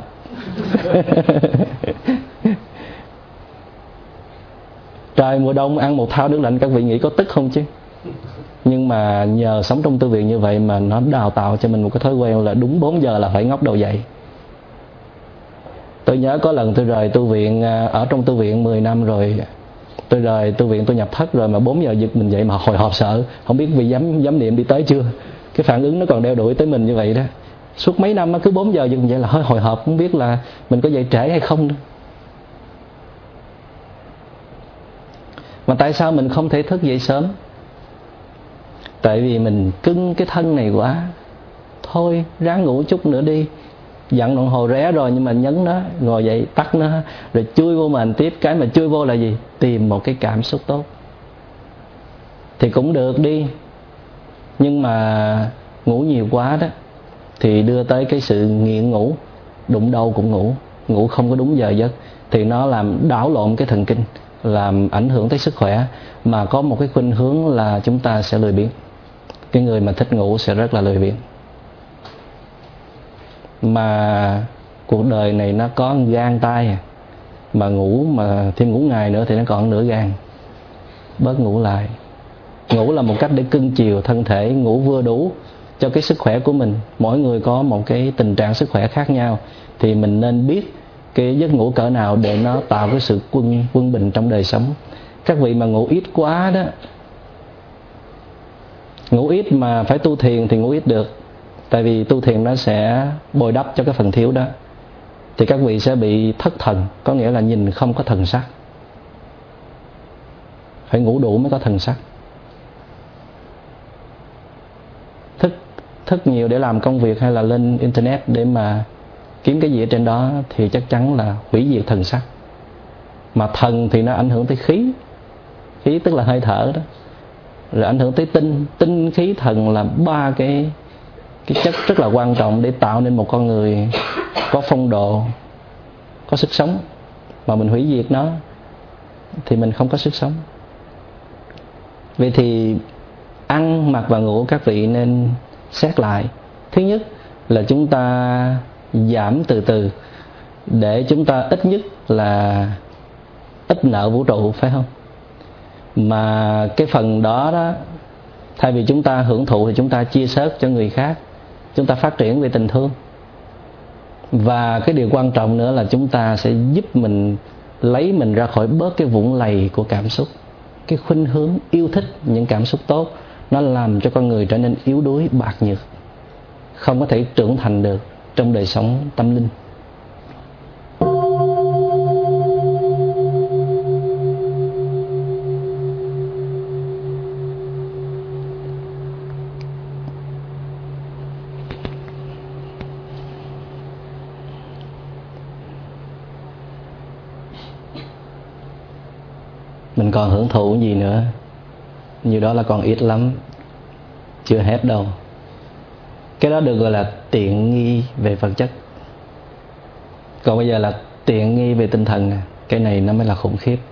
Trời mùa đông ăn một thau nước lạnh các vị nghĩ có tức không chứ? Nhưng mà nhờ sống trong tu viện như vậy mà nó đào tạo cho mình một cái thói quen là đúng 4 giờ là phải ngóc đầu dậy. Tôi nhớ có lần tôi rời tu viện, ở trong tu viện 10 năm rồi, tôi rời tu viện tôi nhập thất rồi mà 4 giờ giật mình dậy mà hồi hộp sợ, không biết vị giám niệm đi tới chưa. Cái phản ứng nó còn đeo đuổi tới mình như vậy đó. Suốt mấy năm cứ 4 giờ giật mình dậy là hơi hồi hộp, không biết là mình có dậy trễ hay không nữa. Mà tại sao mình không thể thức dậy sớm? Tại vì mình cưng cái thân này quá. Thôi ráng ngủ chút nữa đi. Dặn đồng hồ rẽ rồi nhưng mà nhấn nó, ngồi dậy tắt nó, rồi chui vô mền tiếp. Cái mà chui vô là gì? Tìm một cái cảm xúc tốt thì cũng được đi. Nhưng mà ngủ nhiều quá đó thì đưa tới cái sự nghiện ngủ. Đụng đâu cũng ngủ, ngủ không có đúng giờ giấc thì nó làm đảo lộn cái thần kinh, làm ảnh hưởng tới sức khỏe. Mà có một cái khuynh hướng là chúng ta sẽ lười biếng. Cái người mà thích ngủ sẽ rất là lười biếng. Mà cuộc đời này nó có gan tay mà ngủ mà thêm ngủ ngày nữa thì nó còn nửa gan. Bớt ngủ lại. Ngủ là một cách để cưng chiều thân thể, ngủ vừa đủ cho cái sức khỏe của mình. Mỗi người có một cái tình trạng sức khỏe khác nhau thì mình nên biết cái giấc ngủ cỡ nào để nó tạo cái sự quân bình trong đời sống. Các vị mà ngủ ít quá đó, ngủ ít mà phải tu thiền thì ngủ ít được. Tại vì tu thiền nó sẽ bồi đắp cho cái phần thiếu đó. Thì các vị sẽ bị thất thần, có nghĩa là nhìn không có thần sắc. Phải ngủ đủ mới có thần sắc. Thức nhiều để làm công việc hay là lên internet để mà kiếm cái gì ở trên đó thì chắc chắn là hủy diệt thần sắc. Mà thần thì nó ảnh hưởng tới khí. Khí tức là hơi thở đó. Rồi ảnh hưởng tới tinh. Tinh, khí, thần là 3 cái chất rất là quan trọng để tạo nên một con người có phong độ, có sức sống. Mà mình hủy diệt nó thì mình không có sức sống. Vậy thì ăn, mặc và ngủ các vị nên xét lại. Thứ nhất là chúng ta giảm từ từ để chúng ta ít nhất là ít nợ vũ trụ, phải không? Mà cái phần đó đó, thay vì chúng ta hưởng thụ thì chúng ta chia sớt cho người khác. Chúng ta phát triển về tình thương. Và cái điều quan trọng nữa là chúng ta sẽ giúp mình lấy mình ra khỏi bớt cái vũng lầy của cảm xúc. Cái khuynh hướng yêu thích những cảm xúc tốt nó làm cho con người trở nên yếu đuối, bạc nhược, không có thể trưởng thành được trong đời sống tâm linh. Mình còn hưởng thụ gì nữa? Như đó là còn ít lắm, chưa hết đâu. Cái đó được gọi là tiện nghi về vật chất. Còn bây giờ là tiện nghi về tinh thần. Cái này nó mới là khủng khiếp.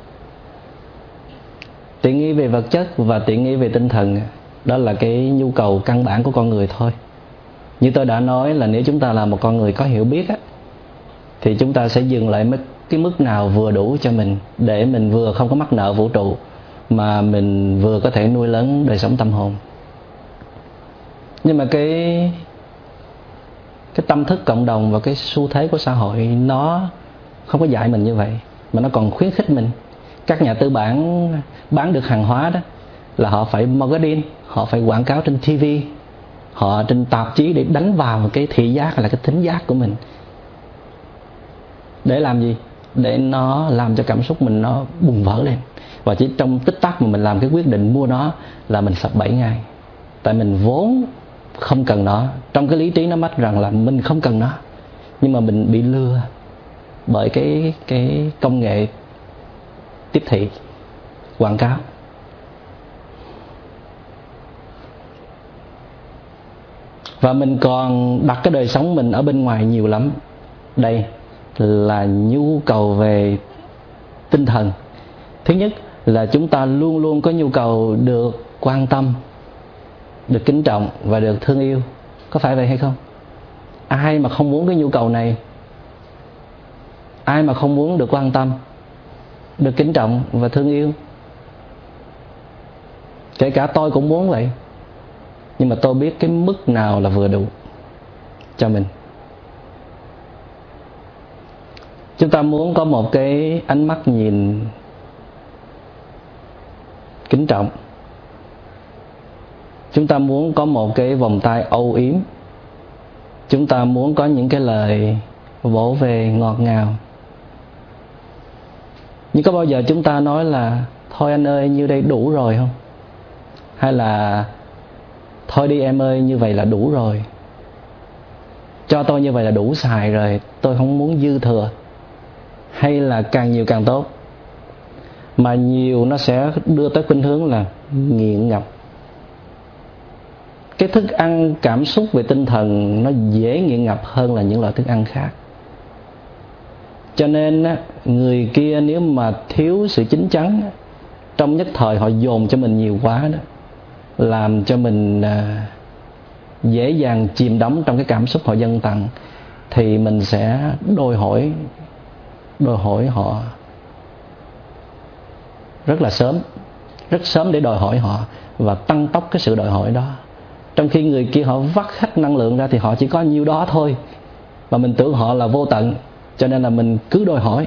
Tiện nghi về vật chất và tiện nghi về tinh thần, đó là cái nhu cầu căn bản của con người thôi. Như tôi đã nói là nếu chúng ta là một con người có hiểu biết á, thì chúng ta sẽ dừng lại cái mức nào vừa đủ cho mình, để mình vừa không có mắc nợ vũ trụ mà mình vừa có thể nuôi lớn đời sống tâm hồn. Nhưng mà cái tâm thức cộng đồng và cái xu thế của xã hội nó không có dạy mình như vậy, mà nó còn khuyến khích mình. Các nhà tư bản bán được hàng hóa đó là họ phải marketing, họ phải quảng cáo trên TV, họ trên tạp chí để đánh vào cái thị giác hay là cái thính giác của mình. Để làm gì? Để nó làm cho cảm xúc mình nó bùng vỡ lên. Và chỉ trong tích tắc mà mình làm cái quyết định mua nó là mình sập bẫy ngay. Tại mình vốn không cần nó. Trong cái lý trí nó mách rằng là mình không cần nó, nhưng mà mình bị lừa bởi cái công nghệ tiếp thị, quảng cáo. Và mình còn đặt cái đời sống mình ở bên ngoài nhiều lắm. Đây là nhu cầu về tinh thần. Thứ nhất là chúng ta luôn luôn có nhu cầu được quan tâm, được kính trọng và được thương yêu. Có phải vậy hay không? Ai mà không muốn cái nhu cầu này? Ai mà không muốn được quan tâm, được kính trọng và thương yêu? Kể cả tôi cũng muốn vậy. Nhưng mà tôi biết cái mức nào là vừa đủ cho mình. Chúng ta muốn có một cái ánh mắt nhìn kính trọng. Chúng ta muốn có một cái vòng tay âu yếm. Chúng ta muốn có những cái lời vỗ về ngọt ngào. Nhưng có bao giờ chúng ta nói là thôi anh ơi, như đây đủ rồi không? Hay là thôi đi em ơi, như vậy là đủ rồi, cho tôi như vậy là đủ xài rồi, tôi không muốn dư thừa? Hay là càng nhiều càng tốt? Mà nhiều nó sẽ đưa tới khuynh hướng là nghiện ngập. Cái thức ăn cảm xúc về tinh thần nó dễ nghiện ngập hơn là những loại thức ăn khác. Cho nên người kia nếu mà thiếu sự chín chắn, trong nhất thời họ dồn cho mình nhiều quá đó, làm cho mình dễ dàng chìm đắm trong cái cảm xúc họ dâng tặng, thì mình sẽ đòi hỏi họ rất là sớm, rất sớm để đòi hỏi họ và tăng tốc cái sự đòi hỏi đó. Trong khi người kia họ vắt hết năng lượng ra thì họ chỉ có nhiêu đó thôi, và mình tưởng họ là vô tận, cho nên là mình cứ đòi hỏi.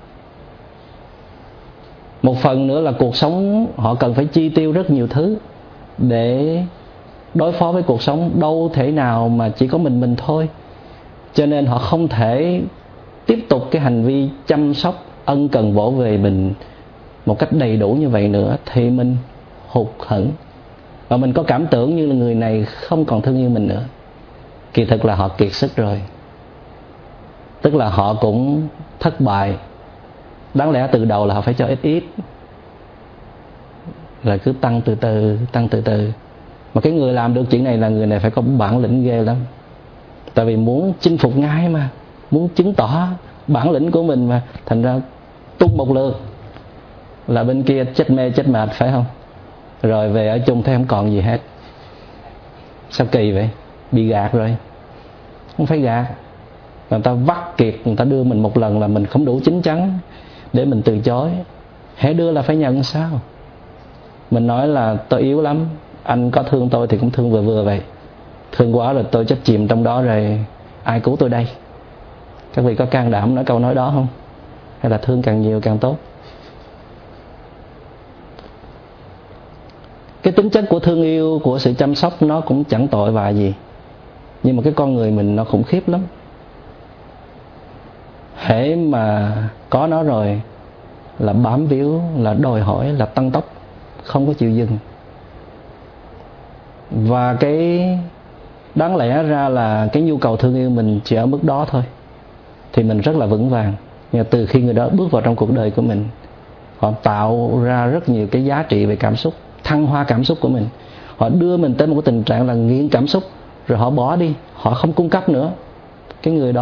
Một phần nữa là cuộc sống họ cần phải chi tiêu rất nhiều thứ để đối phó với cuộc sống, đâu thể nào mà chỉ có mình thôi. Cho nên họ không thể tiếp tục cái hành vi chăm sóc, ân cần vỗ về mình một cách đầy đủ như vậy nữa, thì mình hụt hẫng và mình có cảm tưởng như là người này không còn thương yêu mình nữa. Kỳ thực là họ kiệt sức rồi, tức là họ cũng thất bại. Đáng lẽ từ đầu là họ phải cho ít ít, rồi cứ tăng từ từ. Mà cái người làm được chuyện này là người này phải có bản lĩnh ghê lắm. Tại vì muốn chinh phục ngay mà, muốn chứng tỏ bản lĩnh của mình mà, thành ra tung một lượt là bên kia chết mê chết mệt, phải không? Rồi về ở chung thấy không còn gì hết. Sao kỳ vậy? Bị gạt rồi. Không phải gạt, người ta vắt kiệt, người ta đưa mình một lần là mình không đủ chín chắn để mình từ chối. Hễ đưa là phải nhận sao? Mình nói là tôi yếu lắm, anh có thương tôi thì cũng thương vừa vừa vậy. Thương quá rồi tôi chết chìm trong đó rồi, ai cứu tôi đây? Các vị có can đảm nói câu nói đó không? Hay là thương càng nhiều càng tốt? Cái tính chất của thương yêu, của sự chăm sóc nó cũng chẳng tội vạ gì. Nhưng mà cái con người mình nó khủng khiếp lắm. Hễ mà có nó rồi là bám víu, là đòi hỏi, là tăng tốc, không có chịu dừng. Và cái đáng lẽ ra là cái nhu cầu thương yêu mình chỉ ở mức đó thôi thì mình rất là vững vàng. Nhưng từ khi người đó bước vào trong cuộc đời của mình, họ tạo ra rất nhiều cái giá trị về cảm xúc, thăng hoa cảm xúc của mình. Họ đưa mình tới một cái tình trạng là nghiện cảm xúc, rồi họ bỏ đi, họ không cung cấp nữa. Cái người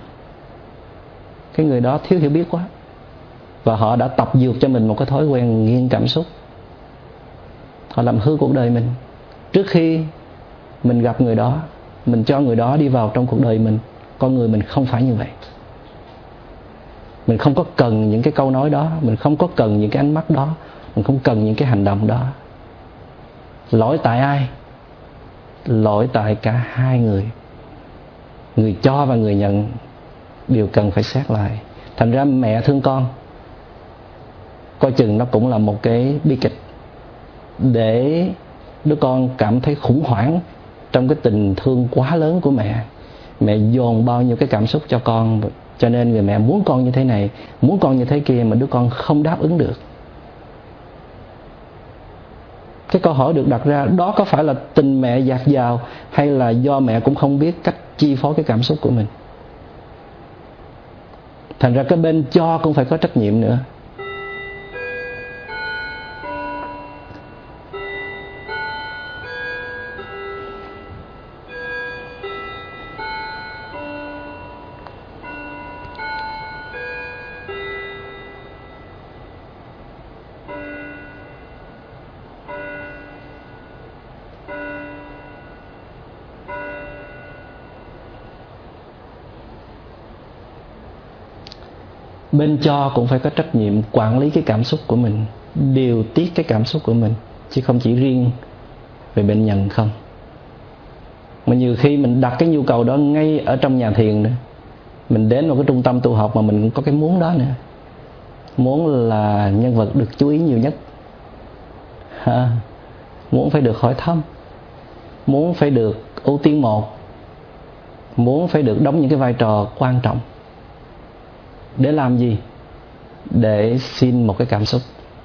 đó thiếu hiểu biết quá, và họ đã tập dược cho mình một cái thói quen nghiện cảm xúc. Họ làm hư cuộc đời mình. Trước khi mình gặp người đó, mình cho người đó đi vào trong cuộc đời mình, con người mình không phải như vậy. Mình không có cần những cái câu nói đó, mình không có cần những cái ánh mắt đó, mình không cần những cái hành động đó. Lỗi tại ai? Lỗi tại cả hai người. Người cho và người nhận đều cần phải xét lại. Thành ra mẹ thương con, coi chừng nó cũng là một cái bi kịch, để đứa con cảm thấy khủng hoảng trong cái tình thương quá lớn của mẹ. Mẹ dồn bao nhiêu cái cảm xúc cho con, cho nên người mẹ muốn con như thế này, muốn con như thế kia, mà đứa con không đáp ứng được. Cái câu hỏi được đặt ra, đó có phải là tình mẹ dạt dào, hay là do mẹ cũng không biết cách chi phối cái cảm xúc của mình? Thành ra cái bên cho cũng phải có trách nhiệm nữa. Bên cho cũng phải có trách nhiệm quản lý cái cảm xúc của mình, điều tiết cái cảm xúc của mình, chứ không chỉ riêng về bên nhận không. Mà nhiều khi mình đặt cái nhu cầu đó ngay ở trong nhà thiền nữa. Mình đến một cái trung tâm tu học mà mình có cái muốn đó nữa. Muốn là nhân vật được chú ý nhiều nhất, muốn phải được hỏi thăm, muốn phải được ưu tiên một, muốn phải được đóng những cái vai trò quan trọng. Để làm gì? Để xin một cái cảm xúc.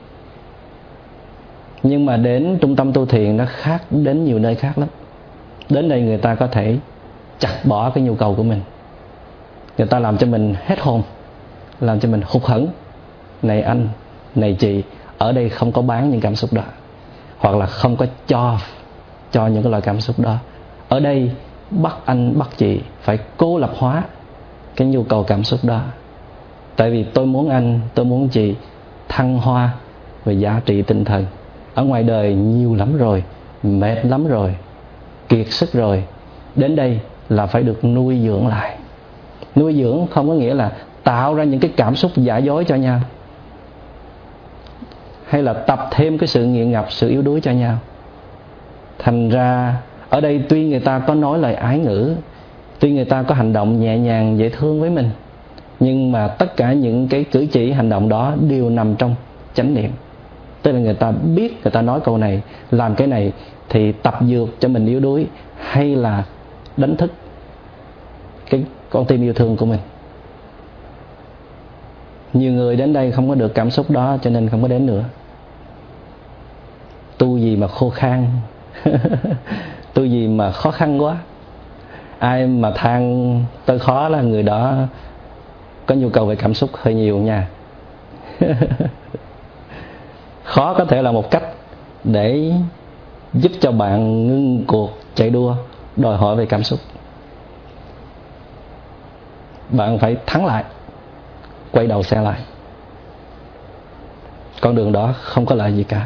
Nhưng mà đến trung tâm tu thiền nó khác đến nhiều nơi khác lắm. Đến đây người ta có thể chặt bỏ cái nhu cầu của mình. Người ta làm cho mình hết hồn, làm cho mình hụt hẫng. Này anh, này chị, ở đây không có bán những cảm xúc đó, hoặc là không có cho những cái loại cảm xúc đó. Ở đây bắt anh, bắt chị phải cô lập hóa cái nhu cầu cảm xúc đó. Tại vì tôi muốn anh, tôi muốn chị thăng hoa về giá trị tinh thần. Ở ngoài đời nhiều lắm rồi, mệt lắm rồi, kiệt sức rồi. Đến đây là phải được nuôi dưỡng lại. Nuôi dưỡng không có nghĩa là tạo ra những cái cảm xúc giả dối cho nhau, hay là tập thêm cái sự nghiện ngập, sự yếu đuối cho nhau. Thành ra ở đây tuy người ta có nói lời ái ngữ, tuy người ta có hành động nhẹ nhàng dễ thương với mình, nhưng mà tất cả những cái cử chỉ hành động đó đều nằm trong chánh niệm. Tức là người ta biết, người ta nói câu này, làm cái này thì tập dược cho mình yếu đuối, hay là đánh thức cái con tim yêu thương của mình. Nhiều người đến đây không có được cảm xúc đó, cho nên không có đến nữa. Tu gì mà khô khan tu gì mà khó khăn quá. Ai mà than tôi khó là người đó có nhu cầu về cảm xúc hơi nhiều nha. Khó có thể là một cách để giúp cho bạn ngưng cuộc chạy đua đòi hỏi về cảm xúc. Bạn phải thắng lại, quay đầu xe lại. Con đường đó không có lợi gì cả.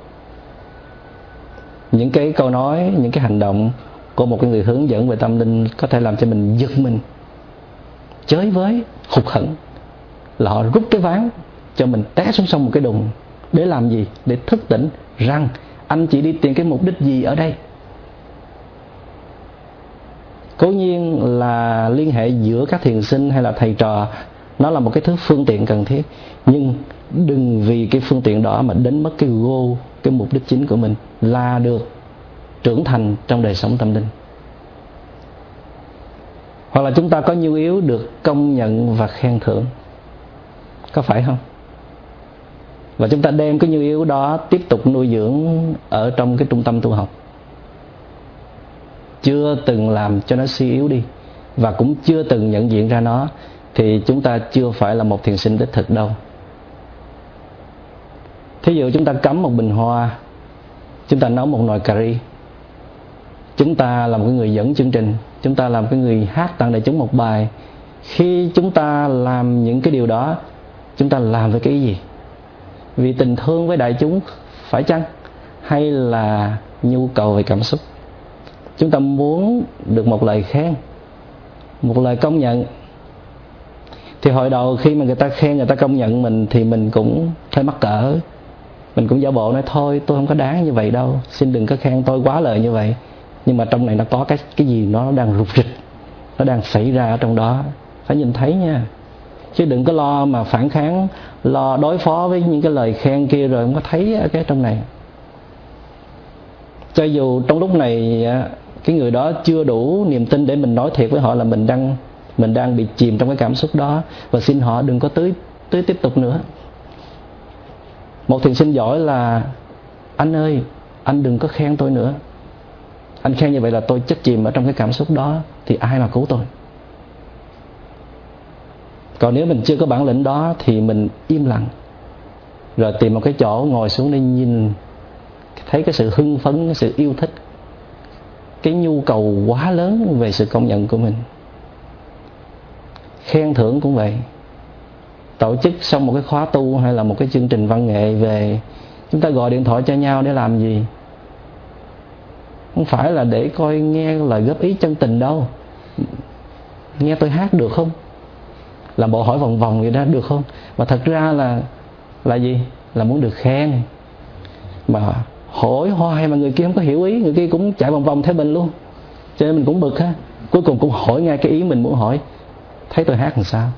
Những cái câu nói, những cái hành động của một cái người hướng dẫn về tâm linh có thể làm cho mình giật mình, chới với, hụt hẫng, là họ rút cái ván cho mình té xuống sông một cái đùng. Để làm gì? Để thức tỉnh rằng anh chỉ đi tìm cái mục đích gì ở đây. Cố nhiên là liên hệ giữa các thiền sinh hay là thầy trò, nó là một cái thứ phương tiện cần thiết, nhưng đừng vì cái phương tiện đó mà đánh mất cái goal, cái mục đích chính của mình là được trưởng thành trong đời sống tâm linh. Hoặc là chúng ta có nhu yếu được công nhận và khen thưởng, có phải không? Và chúng ta đem cái nhu yếu đó tiếp tục nuôi dưỡng ở trong cái trung tâm tu học, chưa từng làm cho nó suy yếu đi, và cũng chưa từng nhận diện ra nó, thì chúng ta chưa phải là một thiền sinh đích thực đâu. Thí dụ chúng ta cắm một bình hoa, chúng ta nấu một nồi cà ri, chúng ta là một người dẫn chương trình, chúng ta là một người hát tặng đại chúng một bài. Khi chúng ta làm những cái điều đó, chúng ta làm với cái ý gì? Vì tình thương với đại chúng phải chăng? Hay là nhu cầu về cảm xúc? Chúng ta muốn được một lời khen, một lời công nhận. Thì hồi đầu khi mà người ta khen, người ta công nhận mình, thì mình cũng hơi mắc cỡ. Mình cũng giả bộ nói thôi tôi không có đáng như vậy đâu, xin đừng có khen tôi quá lời như vậy. Nhưng mà trong này nó có cái gì nó đang rục rịch, nó đang xảy ra ở trong đó, phải nhìn thấy nha. Chứ đừng có lo mà phản kháng, lo đối phó với những cái lời khen kia rồi không có thấy cái trong này. Cho dù trong lúc này cái người đó chưa đủ niềm tin để mình nói thiệt với họ là mình đang bị chìm trong cái cảm xúc đó, và xin họ đừng có tưới tiếp tục nữa. Một thiền sinh giỏi là anh ơi, anh đừng có khen tôi nữa. Anh khen như vậy là tôi chết chìm ở trong cái cảm xúc đó, thì ai mà cứu tôi? Còn nếu mình chưa có bản lĩnh đó thì mình im lặng, rồi tìm một cái chỗ ngồi xuống để nhìn, thấy cái sự hưng phấn, cái sự yêu thích, cái nhu cầu quá lớn về sự công nhận của mình. Khen thưởng cũng vậy. Tổ chức xong một cái khóa tu hay là một cái chương trình văn nghệ về, chúng ta gọi điện thoại cho nhau để làm gì? Không phải là để coi nghe lời góp ý chân tình đâu. Nghe tôi hát được không? làm bộ hỏi vòng vòng vậy đó, được không? Mà thật ra là gì? Là muốn được khen. Mà hỏi hoài mà người kia không có hiểu ý, người kia cũng chạy vòng vòng theo mình luôn, cho nên mình cũng bực ha. Cuối cùng cũng hỏi ngay cái ý mình muốn hỏi. Thấy tôi hát làm sao?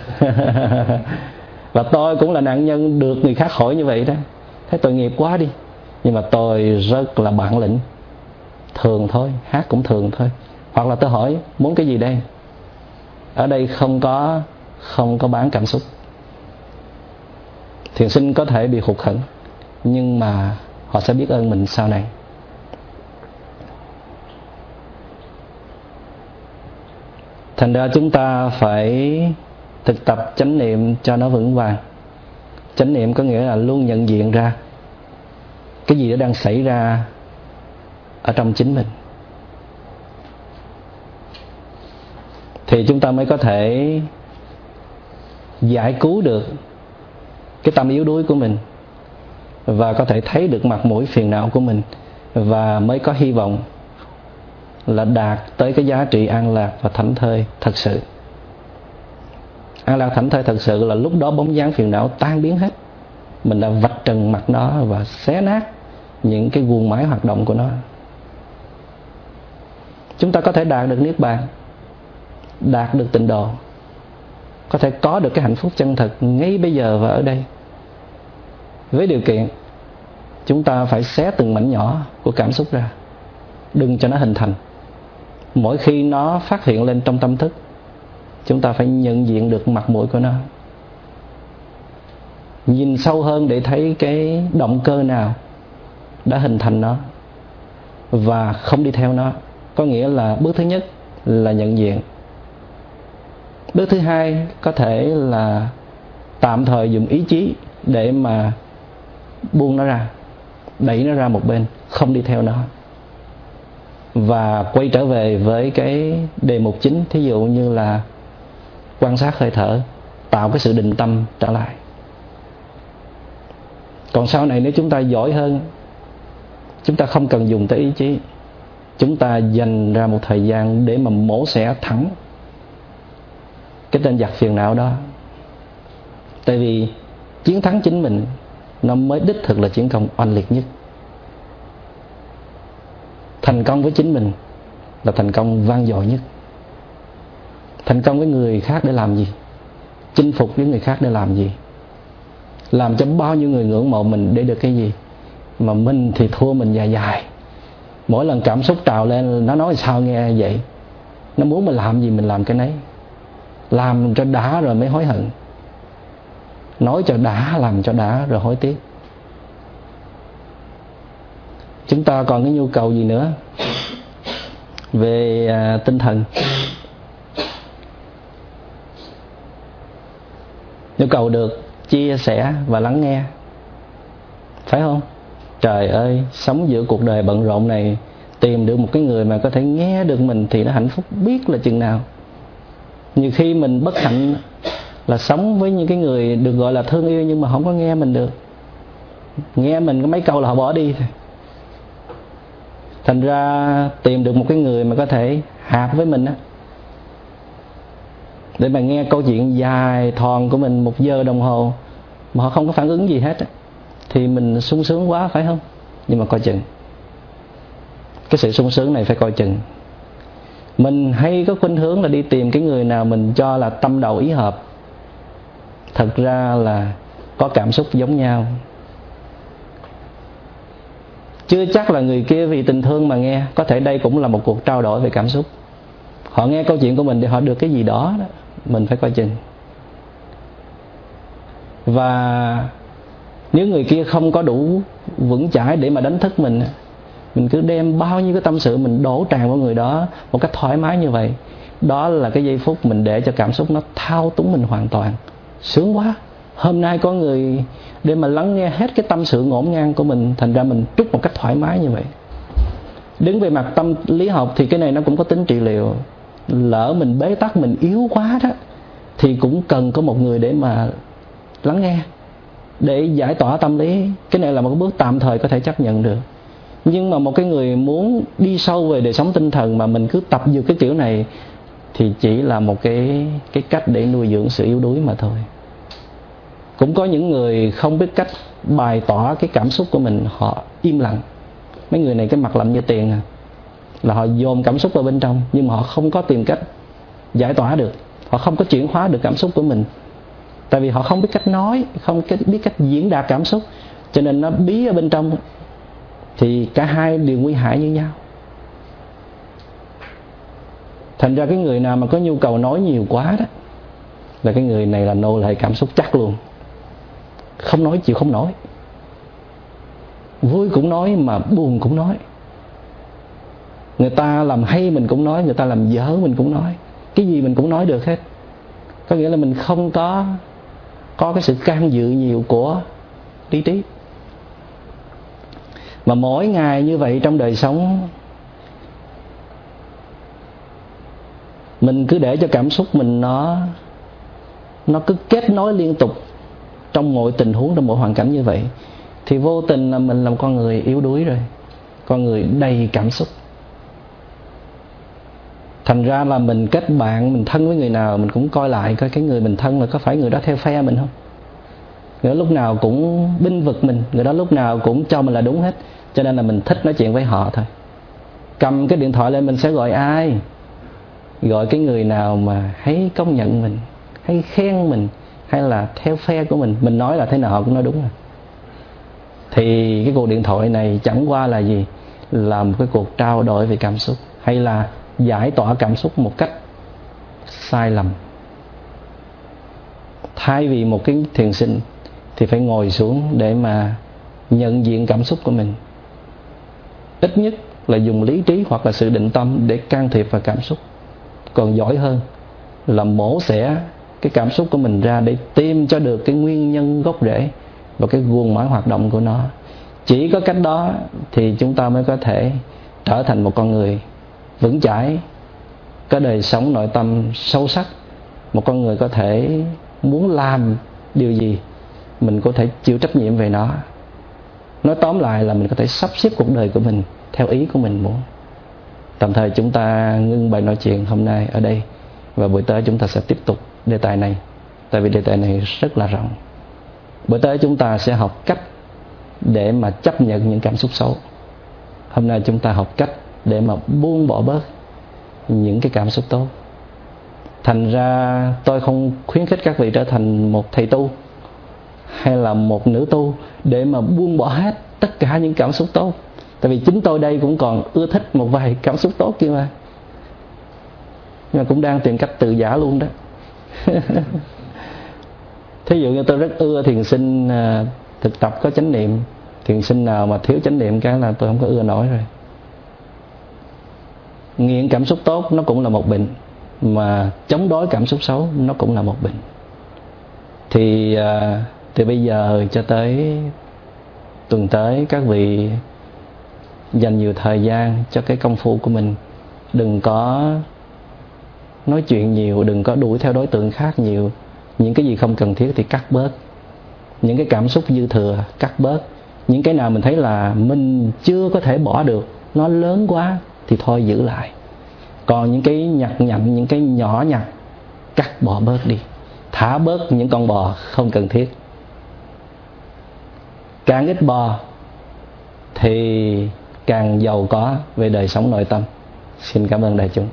Và tôi cũng là nạn nhân được người khác hỏi như vậy đó. Thấy tội nghiệp quá đi. Nhưng mà tôi rất là bản lĩnh, thường thôi, hát cũng thường thôi. Hoặc là tôi hỏi muốn cái gì đây? Ở đây không có bán cảm xúc. Thiền sinh có thể bị hụt hẫng, nhưng mà họ sẽ biết ơn mình sau này. Thành ra chúng ta phải thực tập chánh niệm cho nó vững vàng. Chánh niệm có nghĩa là luôn nhận diện ra cái gì đó đang xảy ra ở trong chính mình, thì chúng ta mới có thể giải cứu được cái tâm yếu đuối của mình, và có thể thấy được mặt mũi phiền não của mình, và mới có hy vọng là đạt tới cái giá trị an lạc và thảnh thơi thật sự. An lạc thảnh thơi thật sự là lúc đó bóng dáng phiền não tan biến hết. Mình đã vạch trần mặt nó và xé nát những cái guồng máy hoạt động của nó. Chúng ta có thể đạt được niết bàn, đạt được tịnh độ, có thể có được cái hạnh phúc chân thật ngay bây giờ và ở đây, với điều kiện chúng ta phải xé từng mảnh nhỏ của cảm xúc ra, đừng cho nó hình thành. Mỗi khi nó phát hiện lên trong tâm thức, chúng ta phải nhận diện được mặt mũi của nó, nhìn sâu hơn để thấy cái động cơ nào đã hình thành nó, và không đi theo nó. Có nghĩa là bước thứ nhất là nhận diện. Bước thứ hai có thể là tạm thời dùng ý chí để mà buông nó ra, đẩy nó ra một bên, không đi theo nó, và quay trở về với cái đề mục chính, thí dụ như là quan sát hơi thở, tạo cái sự định tâm trở lại. Còn sau này nếu chúng ta giỏi hơn, chúng ta không cần dùng tới ý chí, chúng ta dành ra một thời gian để mà mổ xẻ thẳng cái tên giặc phiền não đó. Tại vì chiến thắng chính mình nó mới đích thực là chiến công oanh liệt nhất. Thành công với chính mình là thành công vang dội nhất. Thành công với người khác để làm gì? Chinh phục với người khác để làm gì? Làm cho bao nhiêu người ngưỡng mộ mình để được cái gì? Mà mình thì thua mình dài dài. Mỗi lần cảm xúc trào lên, nó nói sao nghe vậy. Nó muốn mình làm gì mình làm cái nấy. Làm cho đã rồi mới hối hận. Nói cho đã, làm cho đã rồi hối tiếc. Chúng ta còn cái nhu cầu gì nữa về tinh thần? Nhu cầu được chia sẻ và lắng nghe, phải không? Trời ơi, sống giữa cuộc đời bận rộn này, tìm được một cái người mà có thể nghe được mình thì nó hạnh phúc biết là chừng nào. Nhiều khi mình bất hạnh là sống với những cái người được gọi là thương yêu, nhưng mà không có nghe mình được. Nghe mình có mấy câu là họ bỏ đi thôi. Thành ra tìm được một cái người mà có thể hợp với mình á, để mà nghe câu chuyện dài thòn của mình 1 giờ đồng hồ mà họ không có phản ứng gì hết á, thì mình sung sướng quá, phải không? Nhưng mà coi chừng, cái sự sung sướng này phải coi chừng. Mình hay có khuynh hướng là đi tìm cái người nào mình cho là tâm đầu ý hợp, thật ra là có cảm xúc giống nhau. Chưa chắc là người kia vì tình thương mà nghe, có thể đây cũng là một cuộc trao đổi về cảm xúc. Họ nghe câu chuyện của mình để họ được cái gì đó, mình phải coi chừng. Và nếu người kia không có đủ vững chãi để mà đánh thức mình cứ đem bao nhiêu cái tâm sự mình đổ tràn vào người đó một cách thoải mái như vậy, đó là cái giây phút mình để cho cảm xúc nó thao túng mình hoàn toàn. Sướng quá, hôm nay có người để mà lắng nghe hết cái tâm sự ngổn ngang của mình, thành ra mình trút một cách thoải mái như vậy. Đứng về mặt tâm lý học thì cái này nó cũng có tính trị liệu. Lỡ mình bế tắc, mình yếu quá đó, thì cũng cần có một người để mà lắng nghe, để giải tỏa tâm lý. Cái này là một cái bước tạm thời có thể chấp nhận được. Nhưng mà một cái người muốn đi sâu về đời sống tinh thần mà mình cứ tập dược cái kiểu này thì chỉ là một cái cách để nuôi dưỡng sự yếu đuối mà thôi. Cũng có những người không biết cách bày tỏ cái cảm xúc của mình, họ im lặng. Mấy người này cái mặt lạnh như tiền à, là họ dồn cảm xúc vào bên trong, nhưng mà họ không có tìm cách giải tỏa được, họ không có chuyển hóa được cảm xúc của mình. Tại vì họ không biết cách nói, không biết cách diễn đạt cảm xúc, cho nên nó bí ở bên trong. Thì cả hai đều nguy hại như nhau. Thành ra cái người nào mà có nhu cầu nói nhiều quá đó, là cái người này là nô lệ cảm xúc chắc luôn. Không nói chịu không nổi. Vui cũng nói mà buồn cũng nói. Người ta làm hay mình cũng nói, người ta làm dở mình cũng nói. Cái gì mình cũng nói được hết. Có nghĩa là mình không có cái sự can dự nhiều của lý trí. Mà mỗi ngày như vậy trong đời sống, mình cứ để cho cảm xúc mình nó cứ kết nối liên tục trong mọi tình huống, trong mọi hoàn cảnh như vậy, thì vô tình là mình là một con người yếu đuối rồi, con người đầy cảm xúc. Thành ra là mình kết bạn, mình thân với người nào mình cũng coi lại coi cái người mình thân là có phải người đó theo phe mình không. Người đó lúc nào cũng binh vực mình, người đó lúc nào cũng cho mình là đúng hết. Cho nên là mình thích nói chuyện với họ thôi. Cầm cái điện thoại lên mình sẽ gọi ai? Gọi cái người nào mà hay công nhận mình, hay khen mình, hay là theo phe của mình. Mình nói là thế nào họ cũng nói đúng rồi. Thì cái cuộc điện thoại này chẳng qua là gì? Là một cái cuộc trao đổi về cảm xúc, hay là giải tỏa cảm xúc một cách sai lầm. Thay vì một cái thiền sinh thì phải ngồi xuống để mà nhận diện cảm xúc của mình. Ít nhất là dùng lý trí hoặc là sự định tâm để can thiệp vào cảm xúc. Còn giỏi hơn là mổ xẻ cái cảm xúc của mình ra để tìm cho được cái nguyên nhân gốc rễ và cái guồng máy hoạt động của nó. Chỉ có cách đó thì chúng ta mới có thể trở thành một con người vững chãi, có đời sống nội tâm sâu sắc. Một con người có thể muốn làm điều gì mình có thể chịu trách nhiệm về nó. Nói tóm lại là mình có thể sắp xếp cuộc đời của mình theo ý của mình muốn. Tạm thời chúng ta ngưng bài nói chuyện hôm nay ở đây, và buổi tới chúng ta sẽ tiếp tục đề tài này, tại vì đề tài này rất là rộng. Buổi tới chúng ta sẽ học cách để mà chấp nhận những cảm xúc xấu. Hôm nay chúng ta học cách để mà buông bỏ bớt những cái cảm xúc tốt. Thành ra tôi không khuyến khích các vị trở thành một thầy tu hay là một nữ tu để mà buông bỏ hết tất cả những cảm xúc tốt. Tại vì chính tôi đây cũng còn ưa thích một vài cảm xúc tốt kia mà. Nhưng mà cũng đang tìm cách tự giả luôn đó. Thí dụ như tôi rất ưa thiền sinh thực tập có chánh niệm. Thiền sinh nào mà thiếu chánh niệm cái là tôi không có ưa nổi rồi. Nghiện cảm xúc tốt nó cũng là một bệnh, mà chống đối cảm xúc xấu nó cũng là một bệnh. Thì từ bây giờ cho tới tuần tới, các vị dành nhiều thời gian cho cái công phu của mình. Đừng có nói chuyện nhiều, đừng có đuổi theo đối tượng khác nhiều. Những cái gì không cần thiết thì cắt bớt. Những cái cảm xúc dư thừa cắt bớt. Những cái nào mình thấy là mình chưa có thể bỏ được, nó lớn quá thì thôi giữ lại. Còn những cái nhặt nhạnh, những cái nhỏ nhặt, cắt bỏ bớt đi. Thả bớt những con bò không cần thiết. Càng ít bò thì càng giàu có về đời sống nội tâm. Xin cảm ơn đại chúng.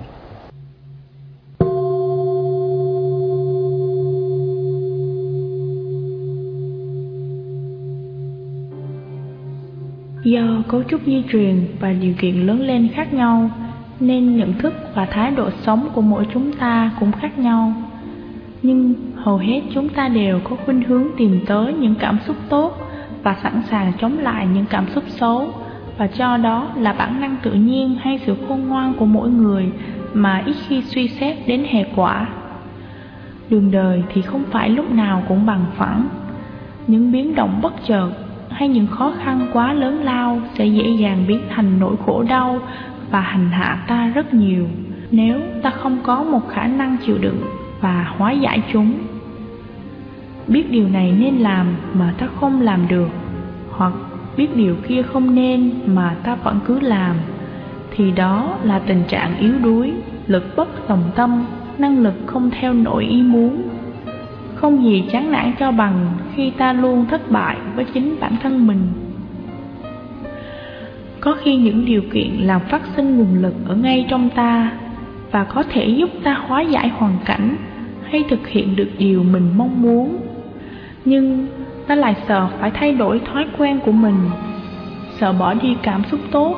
Do cấu trúc di truyền và điều kiện lớn lên khác nhau, nên nhận thức và thái độ sống của mỗi chúng ta cũng khác nhau. Nhưng hầu hết chúng ta đều có khuynh hướng tìm tới những cảm xúc tốt và sẵn sàng chống lại những cảm xúc xấu, và cho đó là bản năng tự nhiên hay sự khôn ngoan của mỗi người mà ít khi suy xét đến hệ quả. Đường đời thì không phải lúc nào cũng bằng phẳng. Những biến động bất chợt hay những khó khăn quá lớn lao sẽ dễ dàng biến thành nỗi khổ đau và hành hạ ta rất nhiều, nếu ta không có một khả năng chịu đựng và hóa giải chúng. Biết điều này nên làm mà ta không làm được, hoặc biết điều kia không nên mà ta vẫn cứ làm, thì đó là tình trạng yếu đuối. lực bất tòng tâm, năng lực không theo nổi ý muốn. Không gì chán nản cho bằng khi ta luôn thất bại với chính bản thân mình. Có khi những điều kiện làm phát sinh nguồn lực ở ngay trong ta và có thể giúp ta hóa giải hoàn cảnh hay thực hiện được điều mình mong muốn. Nhưng ta lại sợ phải thay đổi thói quen của mình, sợ bỏ đi cảm xúc tốt.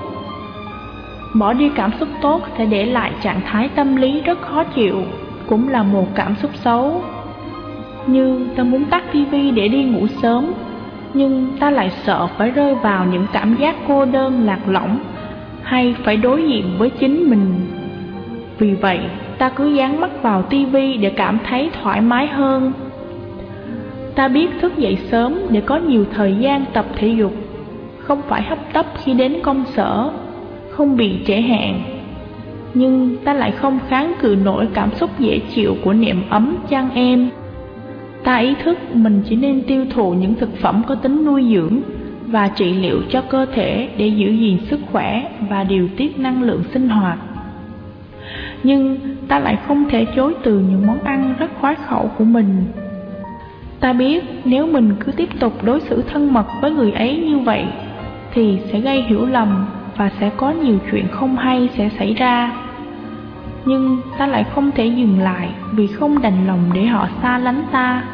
Bỏ đi cảm xúc tốt sẽ để lại trạng thái tâm lý rất khó chịu, cũng là một cảm xúc xấu. Như ta muốn tắt tivi để đi ngủ sớm, nhưng ta lại sợ phải rơi vào những cảm giác cô đơn lạc lõng hay phải đối diện với chính mình. Vì vậy, ta cứ dán mắt vào tivi để cảm thấy thoải mái hơn. Ta biết thức dậy sớm để có nhiều thời gian tập thể dục, không phải hấp tấp khi đến công sở, không bị trễ hẹn. Nhưng ta lại không kháng cự nổi cảm xúc dễ chịu của niệm ấm chăn êm. Ta ý thức mình chỉ nên tiêu thụ những thực phẩm có tính nuôi dưỡng và trị liệu cho cơ thể để giữ gìn sức khỏe và điều tiết năng lượng sinh hoạt. Nhưng ta lại không thể chối từ những món ăn rất khoái khẩu của mình. Ta biết nếu mình cứ tiếp tục đối xử thân mật với người ấy như vậy thì sẽ gây hiểu lầm và sẽ có nhiều chuyện không hay sẽ xảy ra. Nhưng ta lại không thể dừng lại vì không đành lòng để họ xa lánh ta.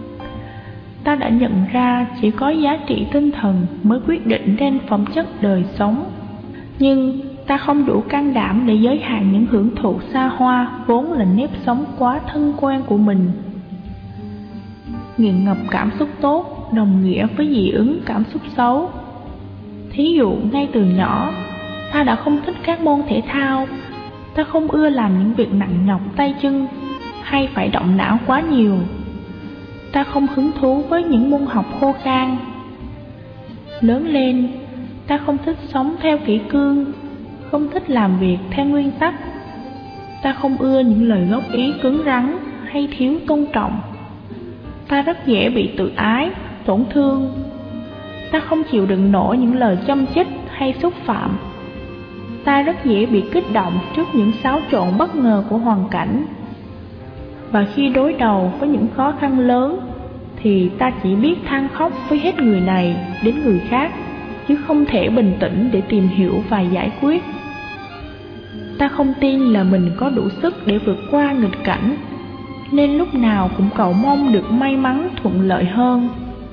Ta đã nhận ra chỉ có giá trị tinh thần mới quyết định nên phẩm chất đời sống. Nhưng ta không đủ can đảm để giới hạn những hưởng thụ xa hoa vốn là nếp sống quá thân quen của mình. Nghiện ngập cảm xúc tốt đồng nghĩa với dị ứng cảm xúc xấu. Thí dụ ngay từ nhỏ, ta đã không thích các môn thể thao. Ta không ưa làm những việc nặng nhọc tay chân hay phải động não quá nhiều. Ta không hứng thú với những môn học khô khan. Lớn lên, ta không thích sống theo kỷ cương, không thích làm việc theo nguyên tắc. Ta không ưa những lời góp ý cứng rắn hay thiếu tôn trọng. Ta rất dễ bị tự ái, tổn thương. Ta không chịu đựng nổi những lời châm chích hay xúc phạm. Ta rất dễ bị kích động trước những xáo trộn bất ngờ của hoàn cảnh. Và khi đối đầu với những khó khăn lớn thì ta chỉ biết than khóc với hết người này đến người khác, chứ không thể bình tĩnh để tìm hiểu và giải quyết. Ta không tin là mình có đủ sức để vượt qua nghịch cảnh, nên lúc nào cũng cầu mong được may mắn thuận lợi hơn.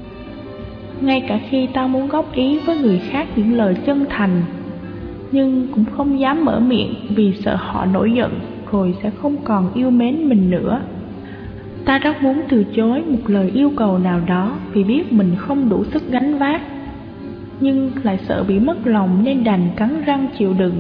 Ngay cả khi ta muốn góp ý với người khác những lời chân thành, nhưng cũng không dám mở miệng vì sợ họ nổi giận rồi sẽ không còn yêu mến mình nữa. Ta rất muốn từ chối một lời yêu cầu nào đó vì biết mình không đủ sức gánh vác, nhưng lại sợ bị mất lòng nên đành cắn răng chịu đựng.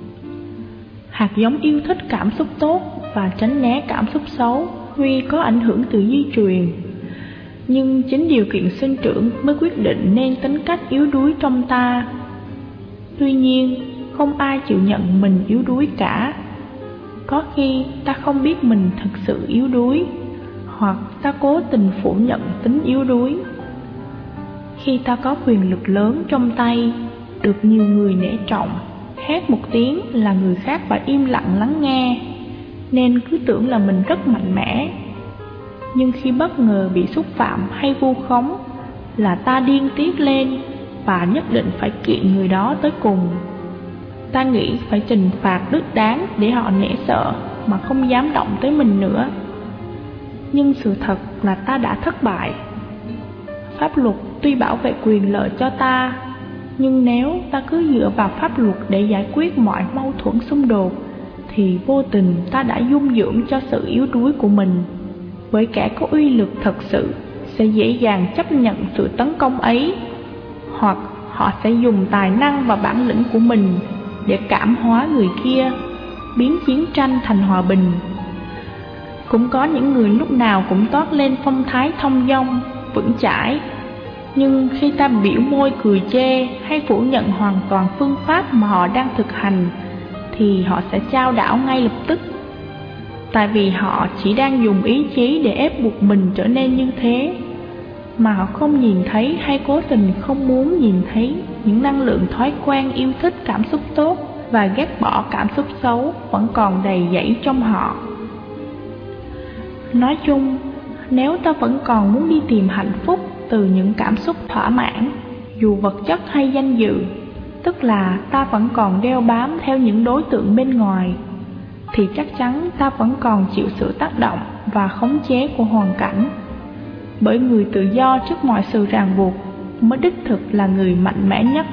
Hạt giống yêu thích cảm xúc tốt và tránh né cảm xúc xấu tuy có ảnh hưởng từ di truyền, nhưng chính điều kiện sinh trưởng mới quyết định nên tính cách yếu đuối trong ta. Tuy nhiên, không ai chịu nhận mình yếu đuối cả. Có khi ta không biết mình thực sự yếu đuối, hoặc ta cố tình phủ nhận tính yếu đuối. Khi ta có quyền lực lớn trong tay, được nhiều người nể trọng, hét một tiếng là người khác phải im lặng lắng nghe, nên cứ tưởng là mình rất mạnh mẽ. Nhưng khi bất ngờ bị xúc phạm hay vu khống là ta điên tiết lên và nhất định phải kiện người đó tới cùng. Ta nghĩ phải trừng phạt đích đáng để họ nể sợ mà không dám động tới mình nữa. Nhưng sự thật là ta đã thất bại. Pháp luật tuy bảo vệ quyền lợi cho ta, nhưng nếu ta cứ dựa vào pháp luật để giải quyết mọi mâu thuẫn xung đột thì vô tình ta đã dung dưỡng cho sự yếu đuối của mình. Bởi kẻ có uy lực thật sự sẽ dễ dàng chấp nhận sự tấn công ấy, hoặc họ sẽ dùng tài năng và bản lĩnh của mình để cảm hóa người kia, biến chiến tranh thành hòa bình. Cũng có những người lúc nào cũng toát lên phong thái thông dong, vững chãi, nhưng khi ta biểu môi cười chê hay phủ nhận hoàn toàn phương pháp mà họ đang thực hành thì họ sẽ chao đảo ngay lập tức. Tại vì họ chỉ đang dùng ý chí để ép buộc mình trở nên như thế, mà họ không nhìn thấy hay cố tình không muốn nhìn thấy những năng lượng thói quen yêu thích cảm xúc tốt và ghét bỏ cảm xúc xấu vẫn còn đầy dẫy trong họ. Nói chung, nếu ta vẫn còn muốn đi tìm hạnh phúc từ những cảm xúc thỏa mãn, dù vật chất hay danh dự, tức là ta vẫn còn đeo bám theo những đối tượng bên ngoài, thì chắc chắn ta vẫn còn chịu sự tác động và khống chế của hoàn cảnh. Bởi người tự do trước mọi sự ràng buộc mới đích thực là người mạnh mẽ nhất.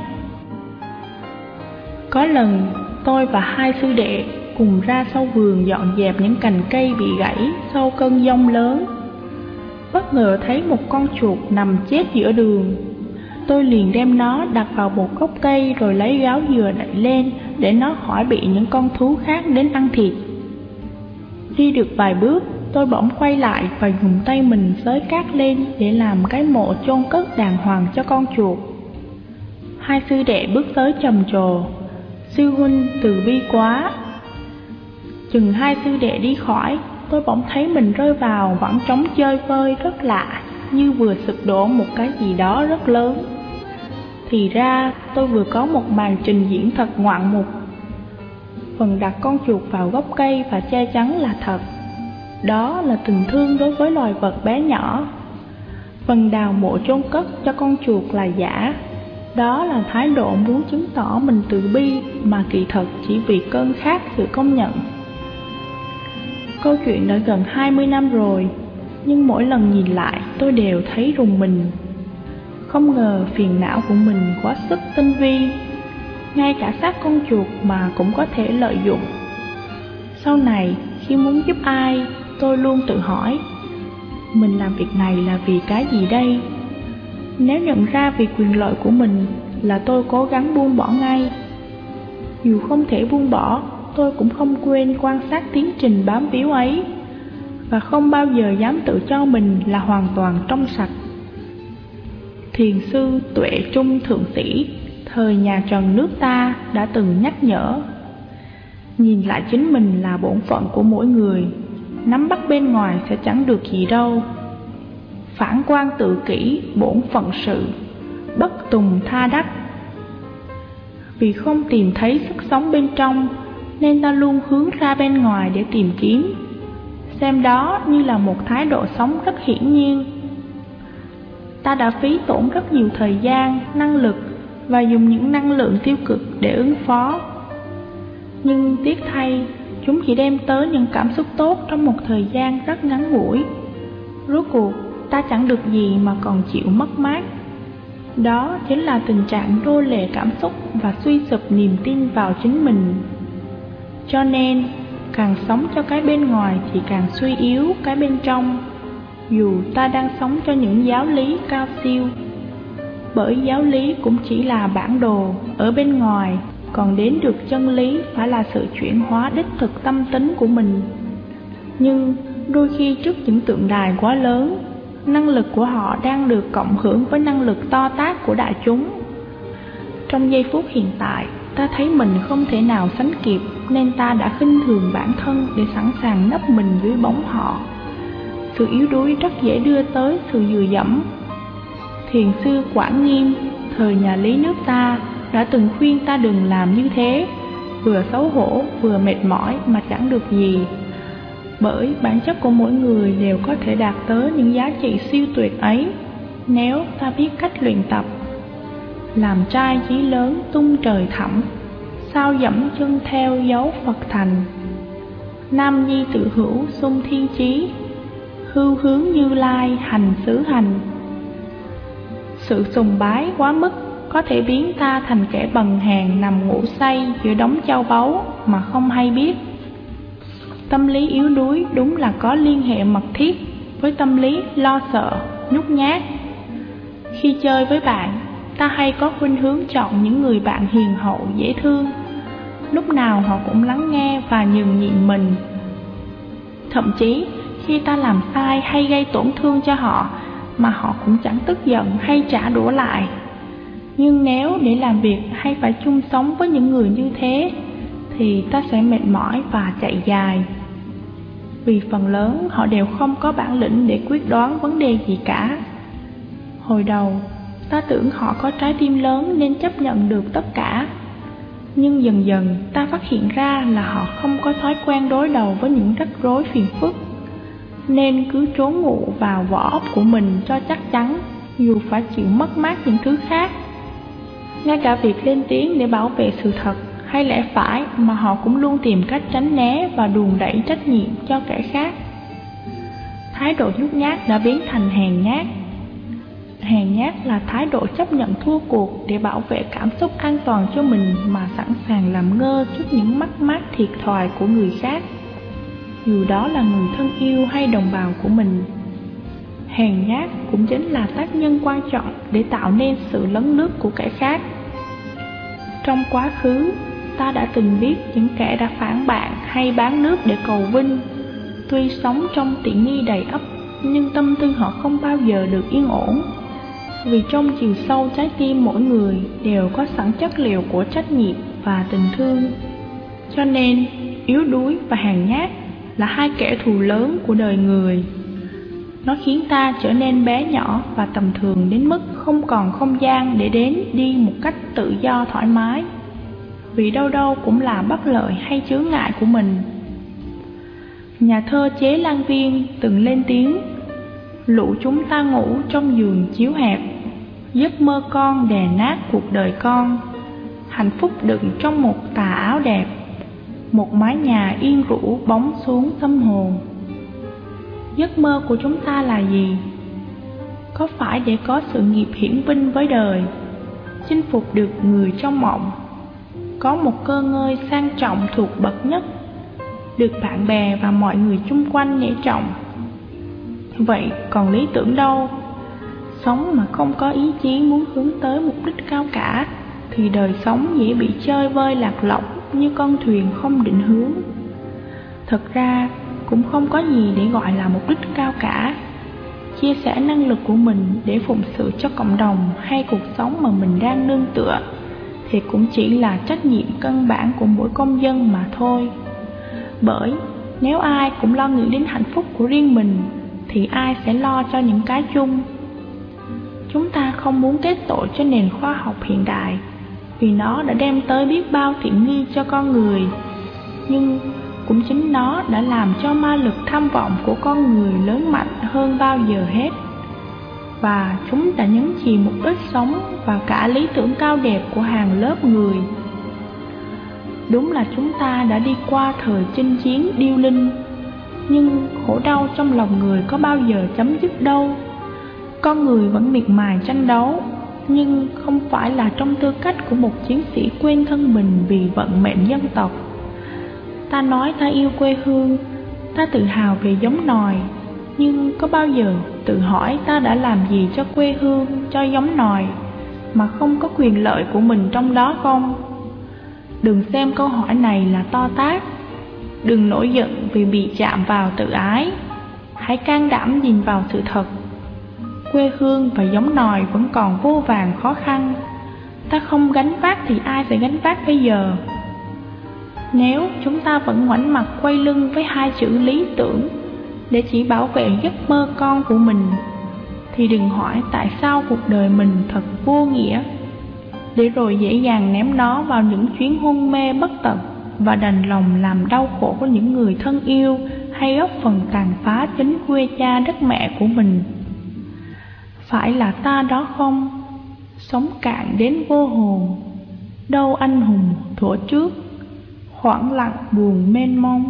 Có lần, tôi và hai sư đệ cùng ra sau vườn dọn dẹp những cành cây bị gãy sau cơn giông lớn. Bất ngờ thấy một con chuột nằm chết giữa đường. Tôi liền đem nó đặt vào một gốc cây rồi lấy gáo dừa đậy lên để nó khỏi bị những con thú khác đến ăn thịt. Đi được vài bước, tôi bỗng quay lại và dùng tay mình xới cát lên để làm cái mộ chôn cất đàng hoàng cho con chuột. Hai sư đệ bước tới trầm trồ: "Sư huynh từ bi quá." Chừng hai sư đệ đi khỏi, tôi bỗng thấy mình rơi vào khoảng trống chơi vơi rất lạ, như vừa sụp đổ một cái gì đó rất lớn. Thì ra tôi vừa có một màn trình diễn thật ngoạn mục. Phần đặt con chuột vào gốc cây và che chắn là thật, đó là tình thương đối với loài vật bé nhỏ. Phần đào mộ chôn cất cho con chuột là giả, đó là thái độ muốn chứng tỏ mình từ bi mà kỳ thật chỉ vì cơn khát sự công nhận. Câu chuyện đã gần 20 năm rồi, nhưng mỗi lần nhìn lại tôi đều thấy rùng mình. Không ngờ phiền não của mình quá sức tinh vi, ngay cả xác con chuột mà cũng có thể lợi dụng. Sau này khi muốn giúp ai, tôi luôn tự hỏi, mình làm việc này là vì cái gì đây? Nếu nhận ra vì quyền lợi của mình là tôi cố gắng buông bỏ ngay. Dù không thể buông bỏ, tôi cũng không quên quan sát tiến trình bám víu ấy, và không bao giờ dám tự cho mình là hoàn toàn trong sạch. Thiền sư Tuệ Trung Thượng Sĩ thời nhà Trần nước ta đã từng nhắc nhở: nhìn lại chính mình là bổn phận của mỗi người, nắm bắt bên ngoài sẽ chẳng được gì đâu. Phản quan tự kỷ bổn phận sự, bất tùng tha đắc. Vì không tìm thấy sức sống bên trong, nên ta luôn hướng ra bên ngoài để tìm kiếm, xem đó như là một thái độ sống rất hiển nhiên. Ta đã phí tổn rất nhiều thời gian, năng lực và dùng những năng lượng tiêu cực để ứng phó. Nhưng tiếc thay, chúng chỉ đem tới những cảm xúc tốt trong một thời gian rất ngắn ngủi. Rốt cuộc, ta chẳng được gì mà còn chịu mất mát. Đó chính là tình trạng rô lệ cảm xúc và suy sụp niềm tin vào chính mình. Cho nên, càng sống cho cái bên ngoài thì càng suy yếu cái bên trong, dù ta đang sống cho những giáo lý cao siêu. Bởi giáo lý cũng chỉ là bản đồ ở bên ngoài, còn đến được chân lý phải là sự chuyển hóa đích thực tâm tính của mình. Nhưng đôi khi trước những tượng đài quá lớn, năng lực của họ đang được cộng hưởng với năng lực to tát của đại chúng. Trong giây phút hiện tại, ta thấy mình không thể nào sánh kịp, nên ta đã khinh thường bản thân để sẵn sàng nấp mình dưới bóng họ. Sự yếu đuối rất dễ đưa tới sự dựa dẫm. Thiền sư Quảng Nghiêm thời nhà Lý nước ta đã từng khuyên ta đừng làm như thế, vừa xấu hổ vừa mệt mỏi mà chẳng được gì. Bởi bản chất của mỗi người đều có thể đạt tới những giá trị siêu tuyệt ấy, nếu ta biết cách luyện tập. Làm trai chí lớn tung trời thẳm, sao dẫm chân theo dấu Phật thành. Nam nhi tự hữu sung thiên chí, hưu hướng Như Lai hành xứ hành. Sự sùng bái quá mức có thể biến ta thành kẻ bần hàn nằm ngủ say giữa đống châu báu mà không hay biết. Tâm lý yếu đuối đúng là có liên hệ mật thiết với tâm lý lo sợ, nhút nhát. Khi chơi với bạn, ta hay có khuynh hướng chọn những người bạn hiền hậu, dễ thương. Lúc nào họ cũng lắng nghe và nhường nhịn mình. Thậm chí khi ta làm sai hay gây tổn thương cho họ, mà họ cũng chẳng tức giận hay trả đũa lại. Nhưng nếu để làm việc hay phải chung sống với những người như thế, thì ta sẽ mệt mỏi và chạy dài. Vì phần lớn họ đều không có bản lĩnh để quyết đoán vấn đề gì cả. Hồi đầu, ta tưởng họ có trái tim lớn nên chấp nhận được tất cả. Nhưng dần dần ta phát hiện ra là họ không có thói quen đối đầu với những rắc rối phiền phức, nên cứ trốn ngụ vào vỏ óc của mình cho chắc chắn, dù phải chịu mất mát những thứ khác. Ngay cả việc lên tiếng để bảo vệ sự thật hay lẽ phải mà họ cũng luôn tìm cách tránh né và đùn đẩy trách nhiệm cho kẻ khác. Thái độ nhút nhát đã biến thành hèn nhát. Hèn nhát là thái độ chấp nhận thua cuộc để bảo vệ cảm xúc an toàn cho mình mà sẵn sàng làm ngơ trước những mất mát thiệt thòi của người khác, dù đó là người thân yêu hay đồng bào của mình. Hèn nhát cũng chính là tác nhân quan trọng để tạo nên sự lấn lướt của kẻ khác. Trong quá khứ, ta đã từng biết những kẻ đã phản bạn hay bán nước để cầu vinh. Tuy sống trong tiện nghi đầy ắp, nhưng tâm tư họ không bao giờ được yên ổn, vì trong chiều sâu trái tim mỗi người đều có sẵn chất liệu của trách nhiệm và tình thương. Cho nên, yếu đuối và hèn nhát là hai kẻ thù lớn của đời người. Nó khiến ta trở nên bé nhỏ và tầm thường đến mức không còn không gian để đến đi một cách tự do thoải mái, vì đâu đâu cũng là bất lợi hay chướng ngại của mình. Nhà thơ Chế Lan Viên từng lên tiếng: lũ chúng ta ngủ trong giường chiếu hẹp, giấc mơ con đè nát cuộc đời con. Hạnh phúc đựng trong một tà áo đẹp, một mái nhà yên rũ bóng xuống tâm hồn. Giấc mơ của chúng ta là gì? Có phải để có sự nghiệp hiển vinh với đời, chinh phục được người trong mộng, có một cơ ngơi sang trọng thuộc bậc nhất, được bạn bè và mọi người chung quanh nể trọng? Vậy còn lý tưởng đâu? Sống mà không có ý chí muốn hướng tới mục đích cao cả thì đời sống dễ bị chơi vơi lạc lõng như con thuyền không định hướng. Thật ra cũng không có gì để gọi là mục đích cao cả. Chia sẻ năng lực của mình để phụng sự cho cộng đồng hay cuộc sống mà mình đang nương tựa thì cũng chỉ là trách nhiệm căn bản của mỗi công dân mà thôi. Bởi nếu ai cũng lo nghĩ đến hạnh phúc của riêng mình thì ai sẽ lo cho những cái chung? Chúng ta không muốn kết tội cho nền khoa học hiện đại, vì nó đã đem tới biết bao tiện nghi cho con người, nhưng cũng chính nó đã làm cho ma lực tham vọng của con người lớn mạnh hơn bao giờ hết. Và chúng đã nhấn chìm mục đích sống vào cả lý tưởng cao đẹp của hàng lớp người. Đúng là chúng ta đã đi qua thời chinh chiến điêu linh, nhưng khổ đau trong lòng người có bao giờ chấm dứt đâu. Con người vẫn miệt mài tranh đấu, nhưng không phải là trong tư cách của một chiến sĩ quên thân mình vì vận mệnh dân tộc. Ta nói ta yêu quê hương, ta tự hào về giống nòi, nhưng có bao giờ tự hỏi ta đã làm gì cho quê hương, cho giống nòi mà không có quyền lợi của mình trong đó không? Đừng xem câu hỏi này là to tát, đừng nổi giận vì bị chạm vào tự ái. Hãy can đảm nhìn vào sự thật. Quê hương và giống nòi vẫn còn vô vàn khó khăn. Ta không gánh vác thì ai sẽ gánh vác bây giờ? Nếu chúng ta vẫn ngoảnh mặt quay lưng với hai chữ lý tưởng để chỉ bảo vệ giấc mơ con của mình, thì đừng hỏi tại sao cuộc đời mình thật vô nghĩa, để rồi dễ dàng ném nó vào những chuyến hôn mê bất tận và đành lòng làm đau khổ của những người thân yêu hay góp phần tàn phá chính quê cha đất mẹ của mình. Phải là ta đó không? Sống cạn đến vô hồn, đâu anh hùng thuở trước, khoảng lặng buồn mênh mông.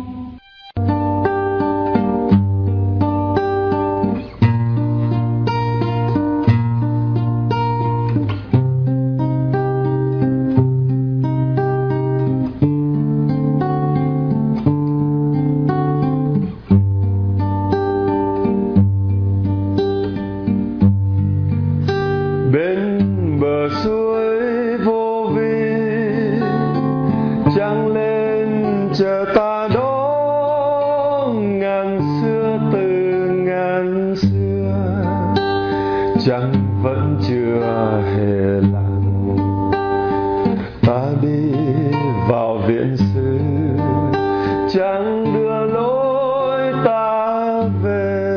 Bên bờ suối vô vi trăng lên chờ ta đó ngàn xưa từ ngàn xưa, trăng vẫn chưa hề lặng. Ta đi vào viện xứ, trăng đưa lối ta về.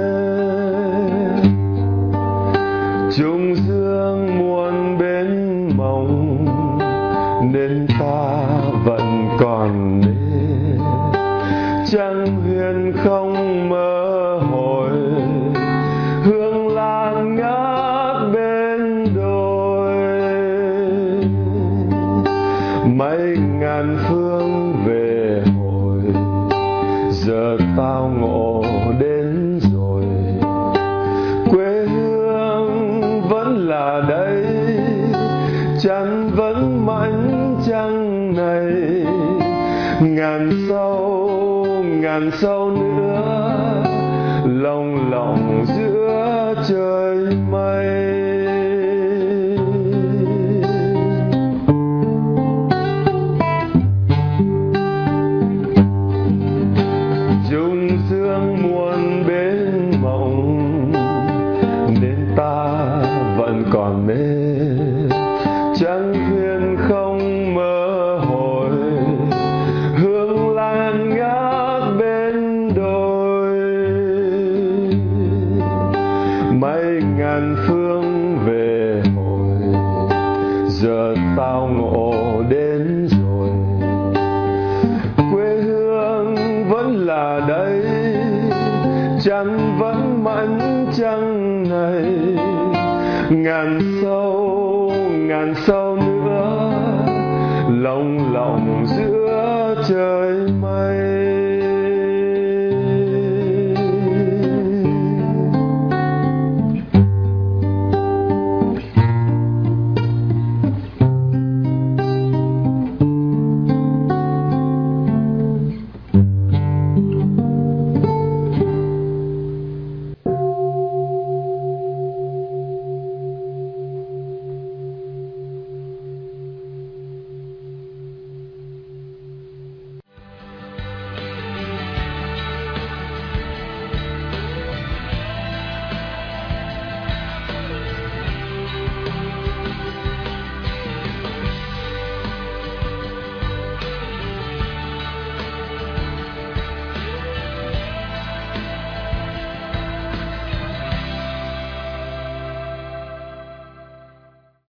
Trung dương muôn bên mộng nên ta trăng huyền không mơ hồi, hương lan ngát bên đồi. Mấy ngàn phương về hồi, giờ tao ngộ đến rồi. Quê hương vẫn là đây, chăn vẫn mảnh trăng này. Ngàn sau nữa, lồng lộng giữa trời mây. Dung dương muôn bên mộng, nên ta vẫn còn mê. Trăng huyền không mơ hồi, hương lan ngát bên đồi. Mấy ngàn phương về hồi, giờ tao ngộ đến rồi. Quê hương vẫn là đây, chăn vẫn mảnh trăng này. Ngàn sau nữa, lồng lộng giữa trời